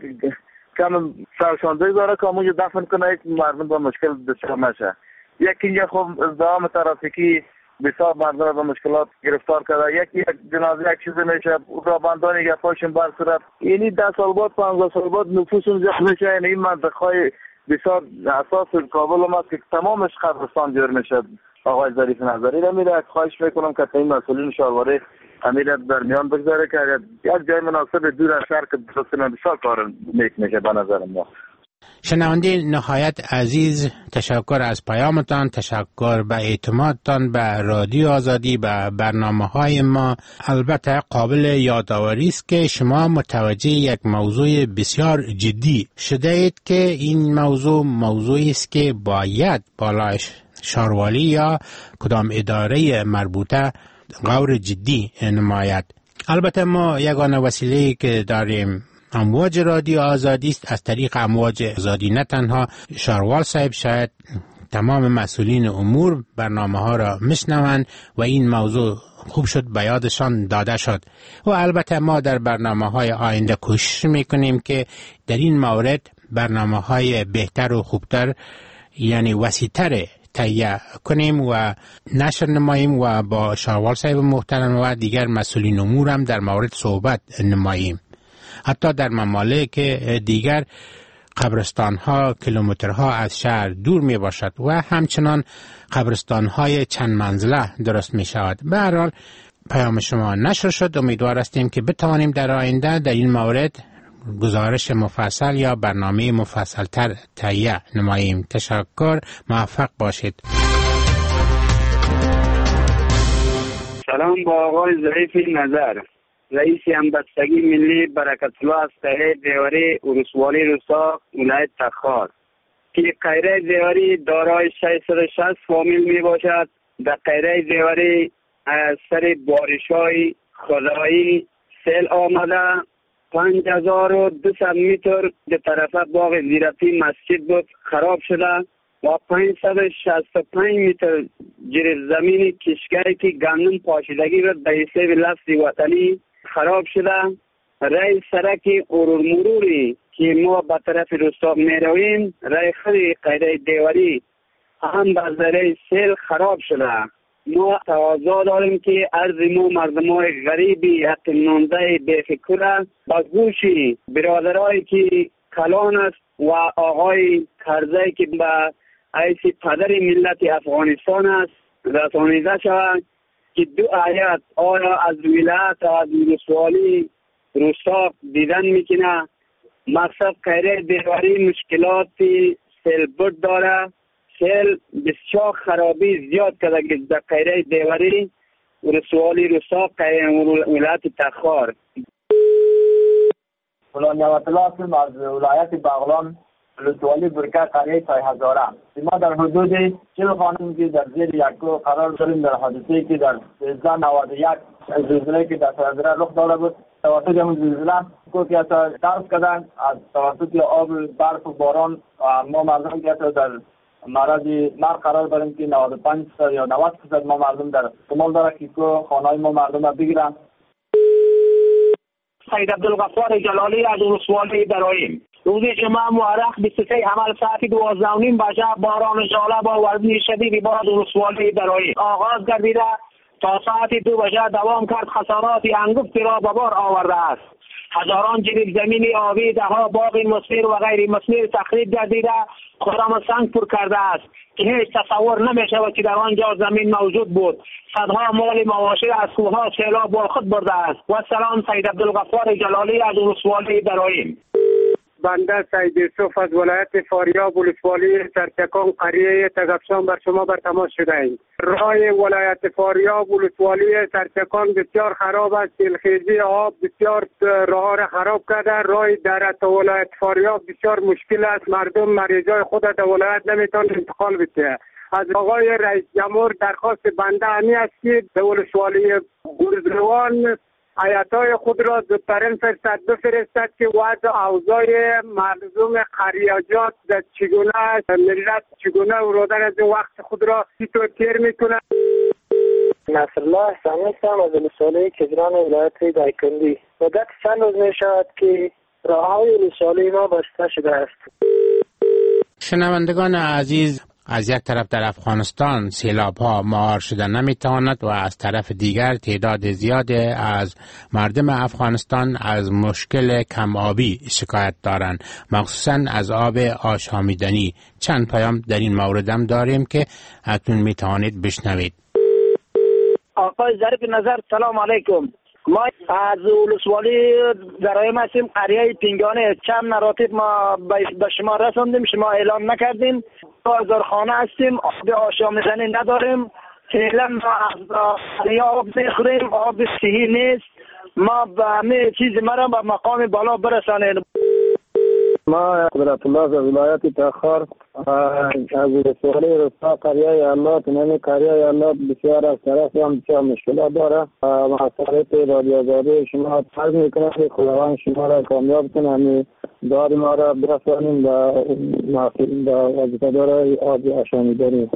کم سرشاندهی داره که امونجا دفن کنه یک مردم با مشکل دچار نشه. یک اینجا خب ازدحام ترافیکی بسیار مردم را به مشکلات گرفتار کرده. یک جنازه یک چیز میشه، رابندان یک پاشون بر صورت، یعنی 10 سال بعد 15 سال بعد نفوسون زیاد میشه. یعنی این منطقه بسیار حساس کابل هم است که تمامش قبرستان جور میشه. آقای ظریف نظری را میره، خواهش میکنم که این مسئولین شهرواری امیر در میان بگذاره که اگر یک جای مناسب دور از شهر که درست بسیار کار میشه به نظر ما. شنونده نهایت عزیز، تشکر از پیامتان، تشکر به اعتمادتان به رادیو آزادی، به برنامه‌های ما. البته قابل یادآوری است که شما متوجه یک موضوع بسیار جدی شده اید که این موضوع موضوعی است که باید بالای شهروالی یا کدام اداره مربوطه غور جدی نماید. البته ما یگانه وسیله‌ای که داریم امواج رادیو آزادی است. از طریق امواج آزادی نه تنها شاروال صاحب، شاید تمام مسئولین امور برنامه ها را میشنوند و این موضوع خوب شد به یادشان داده شد. و البته ما در برنامه های آینده کوشش میکنیم که در این مورد برنامه های بهتر و خوبتر، یعنی وسیع‌تر تهیه کنیم و نشر نماییم و با شاروال صاحب محترم و دیگر مسئولین امور هم در مورد صحبت نماییم. حتی در ممالک دیگر قبرستان ها کیلومترها از شهر دور می باشد و همچنان قبرستان های چند منزله درست می شود. به هر حال پیام شما نشر شد. امیدوار هستیم که بتوانیم در آینده در این مورد گزارش مفصل یا برنامه مفصل تر تهیه نماییم. تشکر، موفق باشید. سلام با آقای ظریف نظر، رئیس همبستگی ملی برکت الله از قیره دیواری ولسوالی روستا ولایت تخار که قیره دیواری دارای 660 فامیل می باشد. در قیره دیواری سر بارش‌های خدایی سیل آمده 5200 متر به طرف باغ زیرتی مسجد بود خراب شده و 565 متر جریف زمین کشگری که گندم پاشیدگی بود به حساب لفظ وطنی خراب شده. رای سرک مرور مروری که ما به طرف رستاق می رویم رای خود قیره دیواری هم به ذریعه سیل خراب شده. ما تقاضا داریم که عرض ما مردمای غریبی حتی نانده بیفکر با گوش برادرایی که کلان است و آقای کرزی که به حیث پدر ملت افغانستان است رسانیده شود که 2 آیت آیا از ولایت از ولسوالی رستاق دیدن میکنه. مقصد قیره دیواری مشکلات سیل برد داره. سیل بسیار خرابی زیاد کرده که در قیره دیواری ولسوالی رستاق ولایت تخار. فلان نعمت الله هستم از ولایت بغلان ولسوالی برکه قریه تای هزاره. ما در حدود 40 خانم که در زیر یکو قرار داریم در حادثه‌ای که در 1391 زلزله که در سرزره رخ داده بود. توسط همون زلزله کوکی اصلا ترس کردن از توسط آب برف و باران ما مردم که اصلا در معرض مرگ قرار داریم که 95% یا 90% ما مردم در احتمال داره که خانه‌های ما مردم را بگیرن. سید عبدالغفار جلالی از ولسوالی برایم. روزی جمعه مورخ 23 عمل ساعتی 12:30 بجه باران ژاله با وزن شدیدی بارد ولسوالی برایم آغاز گردیده تا ساعت 2 بجه دوام کرد. خساراتی انگفتی را به بار آورده است. هزاران جریب زمین آبی، دهها باغ مثمر و غیر مثمر تخریب گردیده خرم سنگ پر کرده است که هیچ تصور نمی شود که در آنجا زمین موجود بود. صدها مال مواشی از کوهها سیلاب با خود برده است. و سلام سید عبدالغفار جلالی از ولسوالی برایم. بنده سید یوسف از ولایت فاریاب ولسوالی سرچکان قریه تگفشان بر شما بر تماس شده ایم. راه ولایت فاریاب ولسوالی سرچکان بسیار خراب است. سیلخیزی آب بسیار راه را خراب کرده. راه در ولایت فاریاب بسیار مشکل است. مردم مریضای خود در ولایت نمیتونن انتقال بده. از آقای رئیس جمهور درخواست بنده همی است که در ولسوالی گرزروان آیاتای خود را زودترین فرصت بفرستد که وضع اوضاع مردم قریاجات در چگونه است، ملت چگونه ورودن از وقت خود را چطور تیر میکنه. نصرالله احسانی هستم از ولسوالی کجران ولایت دایکندی. مدت چند روز می شود که راههای ولسوالی ما بسته شده است. شنوندگان عزیز، از یک طرف در افغانستان سیلاب ها مهار شدن نمیتواند و از طرف دیگر تعداد زیاد از مردم افغانستان از مشکل کم آبی شکایت دارند، مخصوصا از آب آشامیدنی. چند پیام در این موردم داریم که اکنون میتوانید بشنوید. آقای ظریف نظر سلام علیکم. ما از ولسوالی درایم هستیم قریه پینگانه. چند مراتب ما به شما رساندیم، شما اعلام نکردیم. 2000 خانه هستیم، آب آشامیدنی نداریم. فعلا ما از قریه آب میخوریم، آب صحیح نیست. ما به همه چیز ما را به مقام بالا برسانیم. ما قدرت الله از ولایت تخار از ولسوالی رستاق قریه الله تنمی قریه الله بسیار از طرف هم بسیار مشکلات داره. مسئولیت رادیو آزادی شما فرض میکنه که خداوند شما را کامیاب کنه، همین داد ما را برسانیم به وظیفه داره آب آشامیدنی.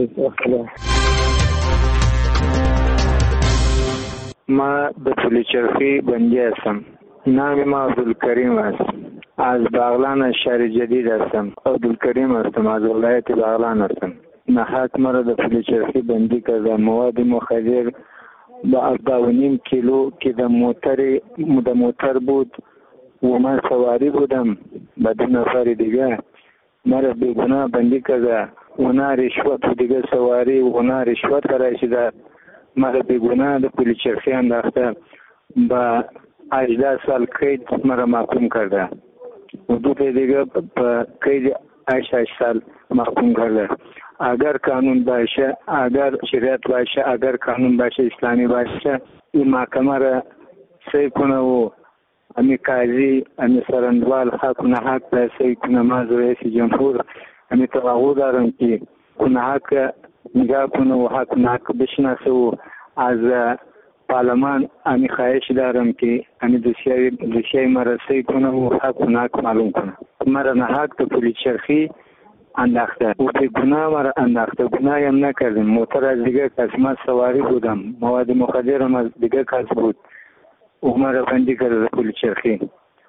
ما به پلیچرخی بندی هستم. نام ما عبدالکریم است. از بغلان از شهر جدید هستم. عبدالکریم هستم، از ولایت بغلان هستم. نحک مرا در پلیچرخی بندی کرده. مواد مخدر با 7.5 کیلو که در موتر بود و من سواری بودم با 2 نفر دیگه. مرا بیگناه بندی کرده. اونا رشوت و دیگه سواری و اونا رشوت برای شده. مرا بیگناه در پلیچرخی انداخته. با 18 سال قید مرا محکوم کرده. و 2 دیگه به قید 8 سال محکوم کرده. اگر قانون باشه، اگر شریعت باشه، اگر قانون باشه، اسلامی باشه، این محکمه را صحیح کنه و امی قاضی، امی سرندوال حق و نحق را صحیح کنه. ما از رئیس جمهور امی توقع دارم که حق نگاه کنه و حق و نحق بشناسه و از پارلمان امی خواهش دارم که امی دوسیه مرا صحیح کنه و حق و نحق معلوم کنه. مرا نحق تو پلیچرخی انداخته و به گناه مرا انداخته. گناهی هم نکردم. موتر از دیگه کس، من سواری بودم. مواد مخدر هم از دیگه کس بود و مرا بندی کرده پلیچرخی.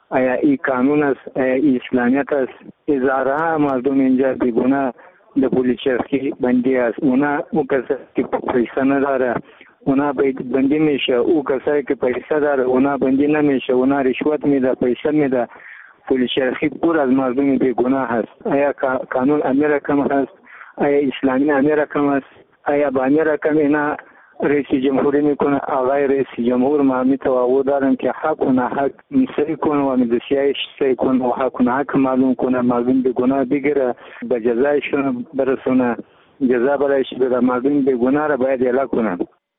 آیا این قانون است، آیا این اسلامیت است؟ هزارها مردم اینجا بیگناه در پل چرخی بندی است. او کسی که پیسه نداره اونا بندی میشه، او کسایی که پیسه داره اونا بندی نمیشه، اونا رشوت میده، پیسه میده. پل چرخی پر از مردم بیگناه هست. آیا قانون امیر کم هست؟ آیا اسلامی امیر کم است؟ آیا با امیر کم اینا رئیس جمهوری میکنه؟ آقای رئیس جمهور ما میتواو دارن که حق و نحق سعی کنه و مدرسیایش سعی کنه و حق و نحق معلوم کنه، مردم بیگناه بگیره، به جزایشون برسونه، جزا برایش بده، مردم بیگناه را باید اعلام کنه.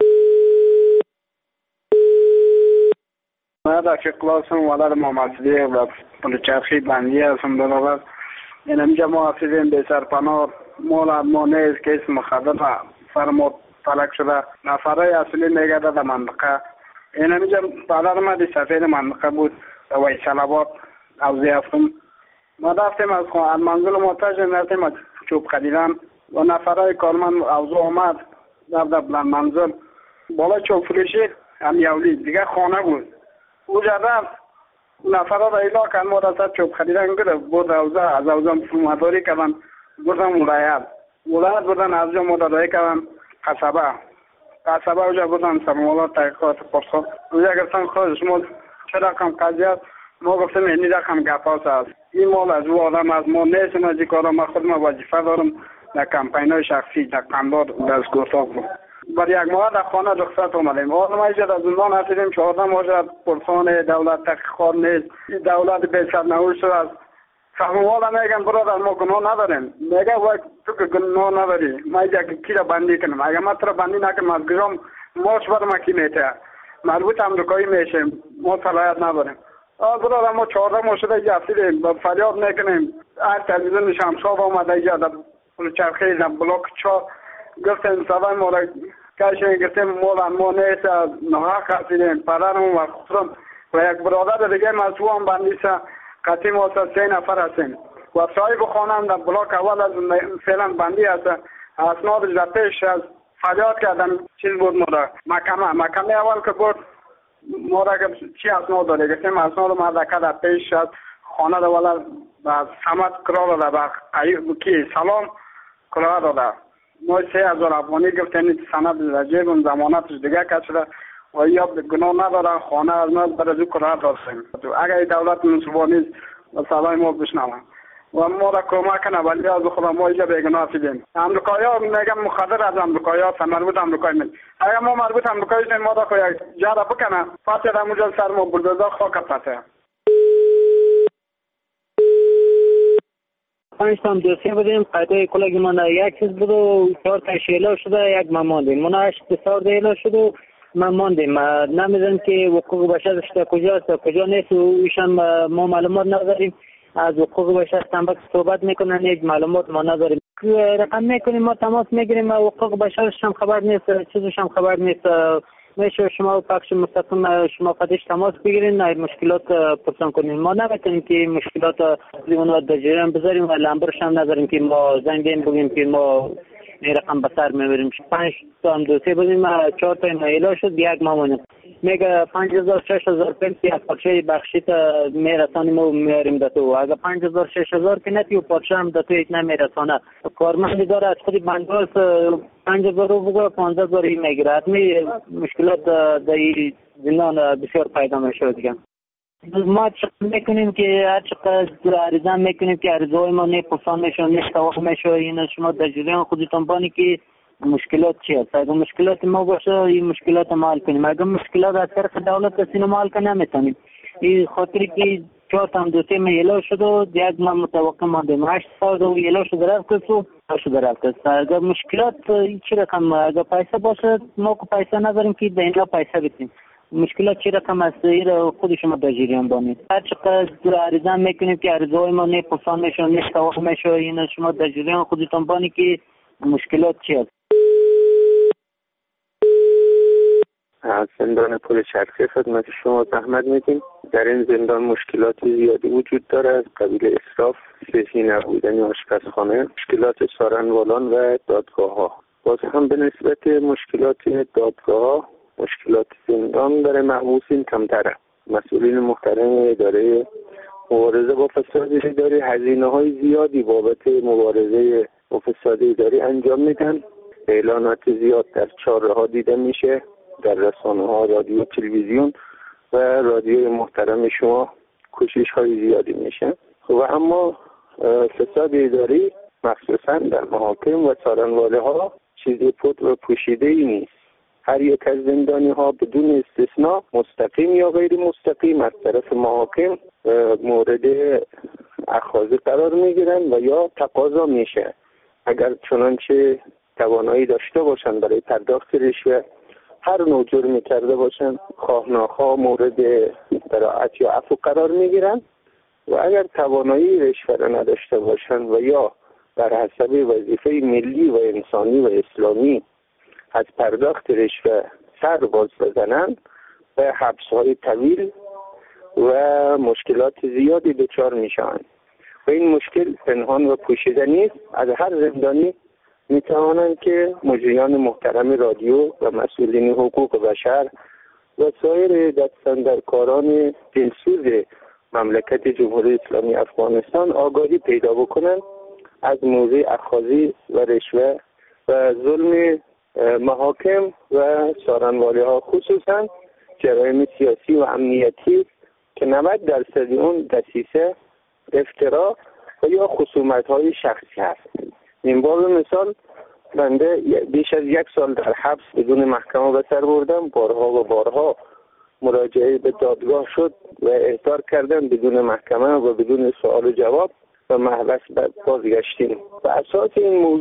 من رفیق کلاسم ولد محمد صدیق و پل چرخی بندی هستم. درآمد این اینجا ما افیدیم به سرپناه مال ما نیست که اسم مخدر فرمود فلک شده. نفرای اصلی میگرده در منطقه. این اینجا پدر ما دی سفیر منطقه بود و ویسلاباد اوزی هفتم. ما رفتیم از منزل متاج رفتیم از چوب خریدن و نفرای کارمند اوزو آمد در منزل بالا چوب فروشی هم یولی دیگه خانه بود. او رفت نفرها را ایلا کن ما را سر چوب خریدن گره بود اوزا از اوزا مداری کردن بردن ولایت بردن از جا مداری کردن قصبه اوجا بردن سرمالات تحقیقات پرسان اوجا گفتن خود شما چرا کم قضیت ما گفتم اینی رقم گپاس است. این مال از او آدم از ما نیستم از این کارا. ما خود ما وظیفه دارم در کمپین های شخصی در قندار دست گرتاق رو برای یک ماه در خانه رخصت آمدیم. آدم ایجاد از زندان هستیم 14 ماه پرسان دولت تحقیقات نیست. دولت بیشتر نهوش شد از فهموالا میگن برادر ما گناه نداریم. میگه وقت تو که گناه نداری ما ایجا کی را بندی کنم؟ اگر ما تو را بندی نکنم از گرام ماش برم کی میته مربوط امریکایی میشیم ما صلاحیت نداریم. برادر ما 14 ماه شده ایجا هستیم فریاد میکنیم. هر تلویزیون شمشاد آمده ایجا در پل چرخی در بلاک 4 گفتیم سبای ما را کشیم گفتیم ما نیست از نحق هستیم پدرم و خودم و یک برادر دیگه مزبوع هم بندیسه قطعی ما 3 نفر هستیم و صاحب خانه هم در بلاک اول از فعلا بندی هست. اسنادش در پیش از فریاد کردن چیز بود ما را محکمه اول که بود ما را چی اسناد داره گفتیم اسناد مدرکه در پیش از خانه دوله به سمت کرا داده به سلام کرا داده ما 3000 افغانی گفتیم سند در جیب ضمانتش دیگه کشیده و یا گناه ندارن خانه از ما برای کرا داشتیم. اگر دولت منصفانه و سلام ما بشنوم و ما را کمک کنه ولی از خدا ما اینجا بیگناه هستیم. امریکایی‌ها میگن مخدر از امریکایی‌ها مربوط امریکایی میگن اگر ما مربوط امریکایی هستیم ما را یک جا را بکنه پس در اونجا سر ما بلدوزر خاک پته. 5 تا دوسیه بودیم قطعه کلگی من یک چیز بود و 4 تا شیلا شده یک من ماندیم. من 8 سال دیلا شد و من ماندیم. نمیدونم که حقوق بشر تا کجاست تا کجا نیست و ایشان ما معلومات نداریم. از حقوق بشر تنبک صحبت میکنن یک معلومات ما نداریم. رقم میکنیم ما تماس میگیریم حقوق بشرش هم خبر نیست چیزش هم خبر نیست. میشه شما پخش مستقیم شما خودش تماس بگیرین مشکلات پرسان کنین. ما نمیتونیم که مشکلات اونو در جریان بذاریم و لمبرش هم نداریم که ما زنگین بگیم که ما این رقم به سر میبریم. 5 تا هم دوسیه بودیم 4 تا ایلا شد یک مامونیم میگه 5000 6000 پنسی یک پارچه بخشیت میرسانیم و میاریم در تو. اگر 5000 6000 که نتی و پارچه هم در تو یک نمیرسانه کارمندی داره از خودی بنداز 5000 رو بگه 15000 این میگیره. حتمی مشکلات در این زندان بسیار پیدا میشه دیگه. ما چقدر میکنیم که هر چقدر عریضه میکنیم که عریضه ما نپسان میشه نشتواق میشه. این شما در جریان خودتون بانی که مشکلات چی هست. اگر مشکلات ما باشه این مشکلات ما حل کنیم. اگر مشکلات از طرف دولت کسی ما حل کنیم نمیتونیم. این خاطری که 4 تا هم دوسیه ما ایلا شد و یک ما متوقع ماندیم 8 سال و ایلا شد رفت و شده رفت. اگر مشکلات چی رقم اگر پیسه باشه ما که پیسه نداریم که به اینجا پیسه بتیم. مشکلات چی رقم است این خود شما در جریان بانید. هر چقدر عریضه میکنیم که عریضه های ما نپسان میشه نشتواق میشه. این شما در جریان خودتون بانید که مشکلات چی هست. از زندان پل چرخی خدمت شما زحمت میدیم. در این زندان مشکلاتی زیادی وجود داره از قبیل اسراف، صحی نبودن آشپزخانه، مشکلات سارنوالان و دادگاه ها. باز هم به نسبت مشکلات دادگاه مشکلات زندان برای محبوسین کمتره. مسئولین محترم اداره مبارزه با فساد اداری هزینه‌های زیادی بابت مبارزه با فساد اداری انجام میدن. اعلانات زیاد در چهارراه دیده میشه، در رسانه‌ها، رادیو، تلویزیون و رادیوی محترم شما کوشش‌های زیادی میشه. و اما فساد اداری مخصوصا در محاکم و سارنواله‌ها چیزی پود و پوشیده‌ای نیست. هر یک از زندانی‌ها بدون استثناء مستقیم یا غیر مستقیم از طرف محاکم مورد اخاذی قرار میگیرن و یا تقاضا میشه اگر چنانچه توانایی داشته باشن برای پرداخت رشوه، هر نوع جرمی کرده باشن، خواه ناخواه مورد براءت یا عفو قرار میگیرن و اگر توانایی رشوه را نداشته باشن و یا در حسب وظیفه ملی و انسانی و اسلامی از پرداخت رشوه سر باز بزنن و حبس‌های طویل و مشکلات زیادی دچار میشن و این مشکل پنهان و پوشیده نیست. از هر زندانی میتوانند که مجریان محترم رادیو و مسئولین حقوق بشر و سایر دستاندرکاران دلسوز مملکت جمهوری اسلامی افغانستان آگاهی پیدا بکنند از موضوع اخاذی و رشوه و ظلم محاکم و سارنوالی‌ها، خصوصا جرایم سیاسی و امنیتی که 90% اون دسیسه، افترا و یا خصومت‌های شخصی هست. این باب مثال بنده بیش از 1 سال در حبس بدون محکمه به سر بردم. بارها و بارها مراجعه به دادگاه شد و احضار کردن بدون محکمه و بدون سوال و جواب و محبس بازگشتیم. و اساس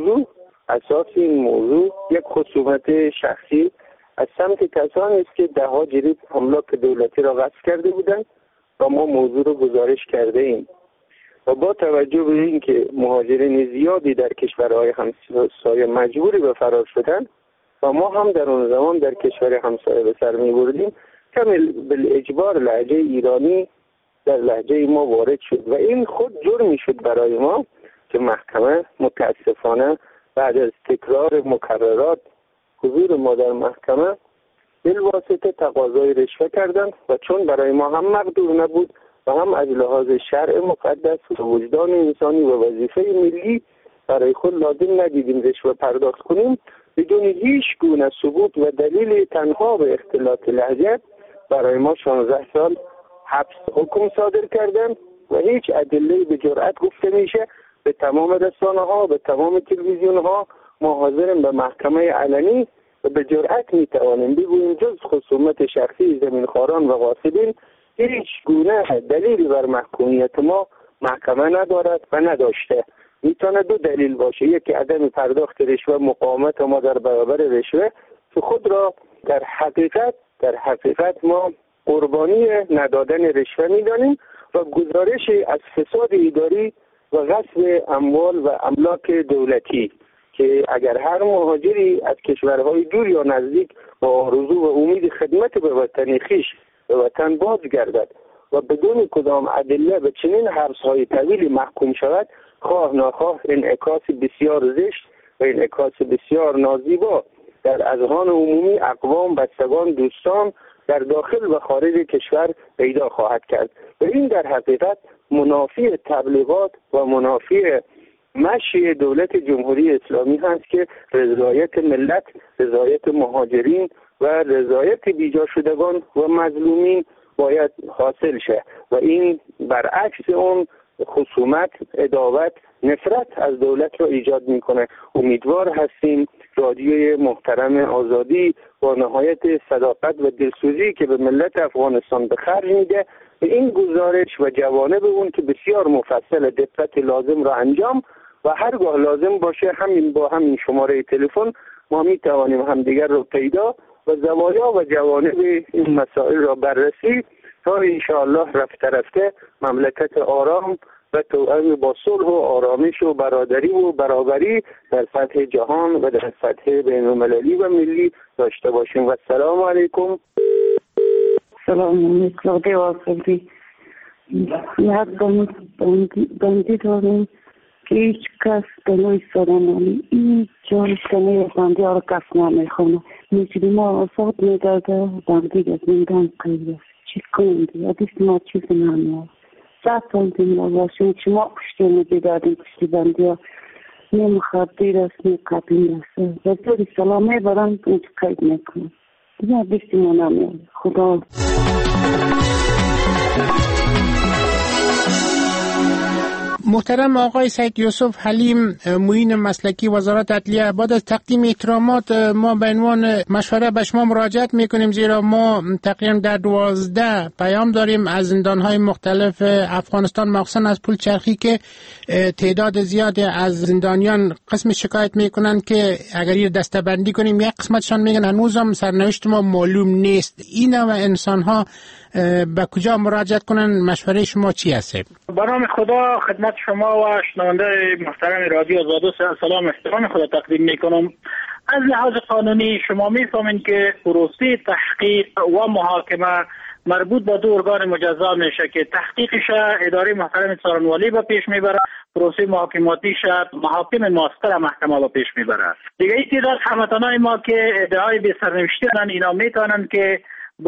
این موضوع یک خصومت شخصی از سمت کسانی است که ده‌ها جریب املاک دولتی را غصب کرده بودند و ما موضوع رو گزارش کرده ایم. و با توجه به اینکه مهاجرین زیادی در کشورهای همسایه مجبوری به فرار شدند و ما هم در اون زمان در کشور همسایه به سر می بردیم، کامل بالاجبار لهجه ایرانی در لهجه ما وارد شد و این خود جرمی شد برای ما که محکمه متاسفانه بعد از تکرار مکررات حضور ما در محکمه بالواسطه تقاضای رشوه کردند و چون برای ما هم مقدور نبود و هم از لحاظ شرع مقدس و وجدان انسانی و وظیفه ملی برای خود لازم ندیدیم رشوه پرداخت کنیم، بدون هیچ گونه ثبوت و دلیل تنها به اختلاط لهجه برای ما 16 سال حبس حکم صادر کردند و هیچ ادله به جرأت گفته میشه به تمام رسانه‌ها، به تمام تلویزیون‌ها ما حاضریم به محکمه علنی و به جرأت میتوانیم بگوییم جز خصومت شخصی زمینخواران و غاصبین هیچ گونه دلیلی بر محکومیت ما محکمه ندارد و نداشته. میتونه 2 دلیل باشه، یکی عدم پرداخت رشوه، مقاومت ما در برابر رشوه که خود را در حقیقت ما قربانی ندادن رشوه میدانیم و گزارش از فساد اداری و غصب اموال و املاک دولتی که اگر هر مهاجری از کشورهای دور یا نزدیک با آرزو و امید خدمت به وطن خویش به وطن بازگردد و بدون کدام ادله به چنین حبس‌های طویلی محکوم شود، خواه ناخواه انعکاس بسیار زشت و انعکاس بسیار نازیبا در اذهان عمومی اقوام، بستگان، دوستان در داخل و خارج کشور پیدا خواهد کرد و این در حقیقت منافی تبلیغات و منافی مشی دولت جمهوری اسلامی هست که رضایت ملت، رضایت مهاجرین و رضایت بیجا شدگان و مظلومین باید حاصل شه و این برعکس اون خصومت، عداوت، نفرت از دولت را ایجاد میکنه. امیدوار هستیم رادیوی محترم آزادی با نهایت صداقت و دلسوزی که به ملت افغانستان به خرج میده به این گزارش و جوانب اون که بسیار مفصل دقت لازم را انجام و هرگاه لازم باشه با همین شماره تلفن ما میتوانیم همدیگر رو پیدا و زوایا و جوانب این مسائل را بررسی تا انشاءالله رفته مملکت آرام و توأم با صلح و آرامش و برادری و برابری در سطح جهان و در سطح بین‌المللی و ملی داشته باشیم. و السلام علیکم. سلام علیکم. دیواستی یک بندی داریم که هیچ کس دلوی سرانانی این جان کنه بندی ها رو کس نمیخونه. میچونی ما آزاد میداده بندی از میدان قیده چی کنیم دیگه دیست ما چیزی نمیاد 100 سانتی ما باشیم شما پشتی میگی دادیم پشتی بندی ها نیم خطیر است نیم قبیل است و طوری سلامه برن اونچه قید میکنم دیگه بیستی ما نمیاد خدا. محترم آقای سید یوسف حلیم، معین مسلکی وزارت عدلیه، بعد از تقدیم احترامات ما به عنوان مشوره به شما مراجعت میکنیم، زیرا ما تقریبا در 12 پیام داریم از زندانهای مختلف افغانستان، مخصوصا از پل چرخی، که تعداد زیادی از زندانیان قسم شکایت میکنن که اگر این دسته‌بندی کنیم، یک قسمتشان میگن هنوزم سرنوشت ما معلوم نیست. این نوع انسانها به کجا مراجعت کنن؟ مشوره شما چی هست؟ به نام خدا خدمت شما و شنونده محترم رادیو آزادی سلام احترام خدا تقدیم میکنم. از لحاظ قانونی شما میفهمین که پروسه تحقیق و محاکمه مربوط به دو ارگان مجزا میشه که تحقیقش اداره محترم څارنوالي به پیش میبره، پروسه محاکماتیش محاکم ماستر محکمه به پیش میبره. دیگه این تعداد هموطنان ما که ادعای بی سرنوشتی دارن، اینا میتونن که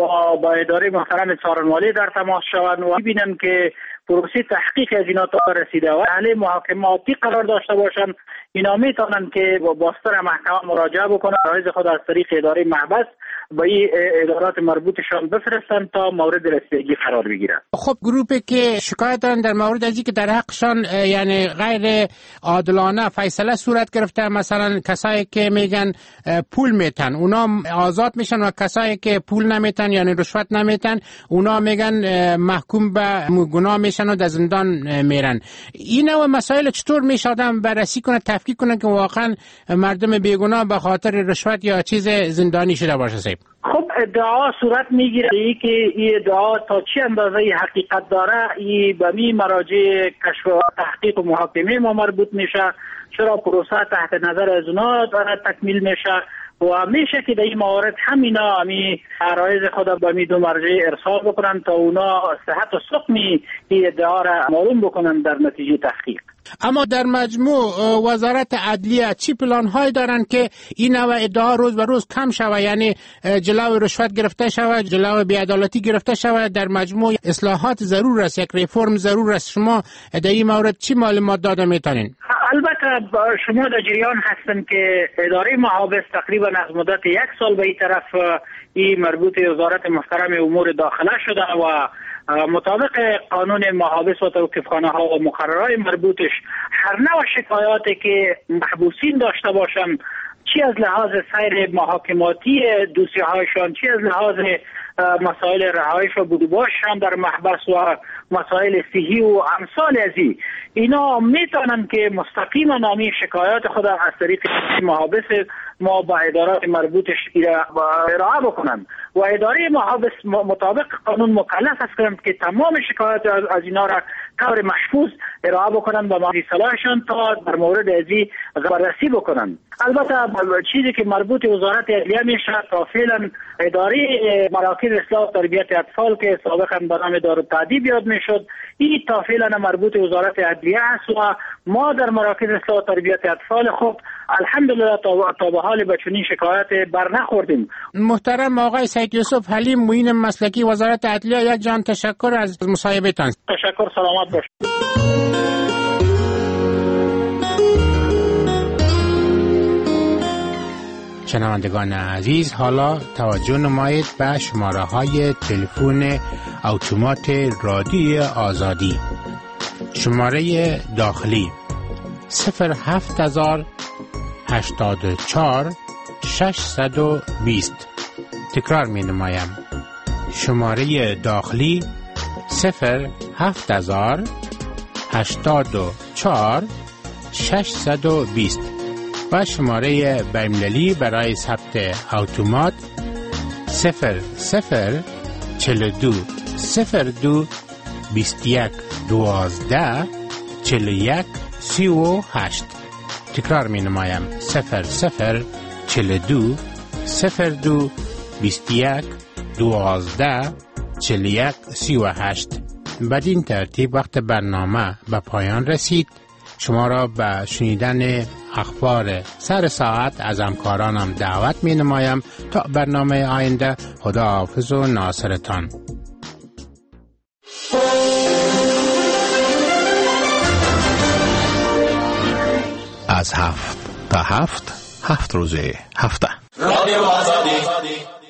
با اداره محترم څارنوالي در تماس شوند و ببینن که پروسه تحقیق از اینا تا رسیده و اهل محاکماتی قرار داشته باشن. اینا میتونن که با باستر محکمه مراجعه بکنن، عرض خود از طریق اداره محبس با این ادارات مربوطشان بفرستن تا مورد رسیدگی قرار بگیرن. خب گروپی که شکایت دارن در مورد از اینکه در حقشان یعنی غیر عادلانه فیصله صورت گرفته، مثلا کسایی که میگن پول میتن اونا آزاد میشن و کسایی که پول نمیتن یعنی رشوت نمیتن اونا میگن محکوم به گناه میشن و در زندان میرن. این نوع مسائل چطور میشه آدم بررسی کنه، تفکیک کنه که واقعا مردم بیگناه به خاطر رشوت یا چیز زندانی شده باشه؟ خب ادعا صورت میگیره که این ادعا تا چه اندازه حقیقت داره، این به می مراجع کشف و تحقیق و محاکمه ما مربوط میشه. چرا پروسه تحت نظر از اونا داره تکمیل میشه و میشه که در این موارد همینا همی عرایض خود به می دو مرجع ارسال بکنن تا اونا صحت و سقمی این ادعا را معلوم بکنن در نتیجه تحقیق. اما در مجموع وزارت عدلیه چی پلان های دارن که این نوع ادعا روز به روز کم شود، یعنی جلوی رشوت گرفته شود، جلوی بی‌عدالتی گرفته شود؟ در مجموع اصلاحات ضرور است، یک ریفرم ضرور است. شما در این مورد چی معلومات داده میتونین؟ البته شما در جریان هستن که اداره محابس تقریبا از مدت 1 سال به این طرف این مربوط وزارت محترم امور داخله شده و مطابق قانون محابس و توقیفخانه ها و مقررات مربوطش هر نوع شکایاتی که محبوسین داشته باشن، چی از لحاظ سیر محاکماتی دوسیه هایشان، چی از لحاظ مسائل رهایش و بودوباششان در محبس و مسائل صحی و امثال از اینا میتونن که مستقیما نامی شکایات خود از طریق محابس ما با ادارات مربوطش ارائه بکنن و اداره محابس مطابق قانون مکلف است که تمام شکایات از اینا را طور محفوظ ارائه بکنن و مالی صلاحشان تا در مورد ازی بررسی بکنن. البته چیزی که مربوط وزارت عدلیه میشه تا فعلا اداره مراکز اصلاح و تربیت اطفال که سابقا به نام دارالتعدیب یاد میشد، این تا فعلا مربوط وزارت عدلیه است و ما در مراکز اصلاح و تربیت اطفال خب الحمدلله تا به حال به چنین شکایت بر نخوردیم. محترم آقای سید یوسف حلیم، معین مسلکی وزارت عدلیه، یک جان تشکر از مصاحبهتان. تشکر، سلامت باشید. شنوندگان عزیز، حالا توجه نمایید به شماره های تلفن اتومات رادیو آزادی. شماره داخلی 07084 620. تکرار می نمایم. شماره داخلی 07084 620 و شماره بین‌المللی برای ثبت اتومات 0042 02 21 12 41 38. تکرار می نمایم 0042 02 21 12 41 38. بدین ترتیب وقت برنامه به پایان رسید. شما را به شنیدن اخبار سر ساعت از همکارانم دعوت می نمایم. تا برنامه آینده، خدا حافظ و ناصرتان. از 7 تا 7 روز هفته. رادیو آزادی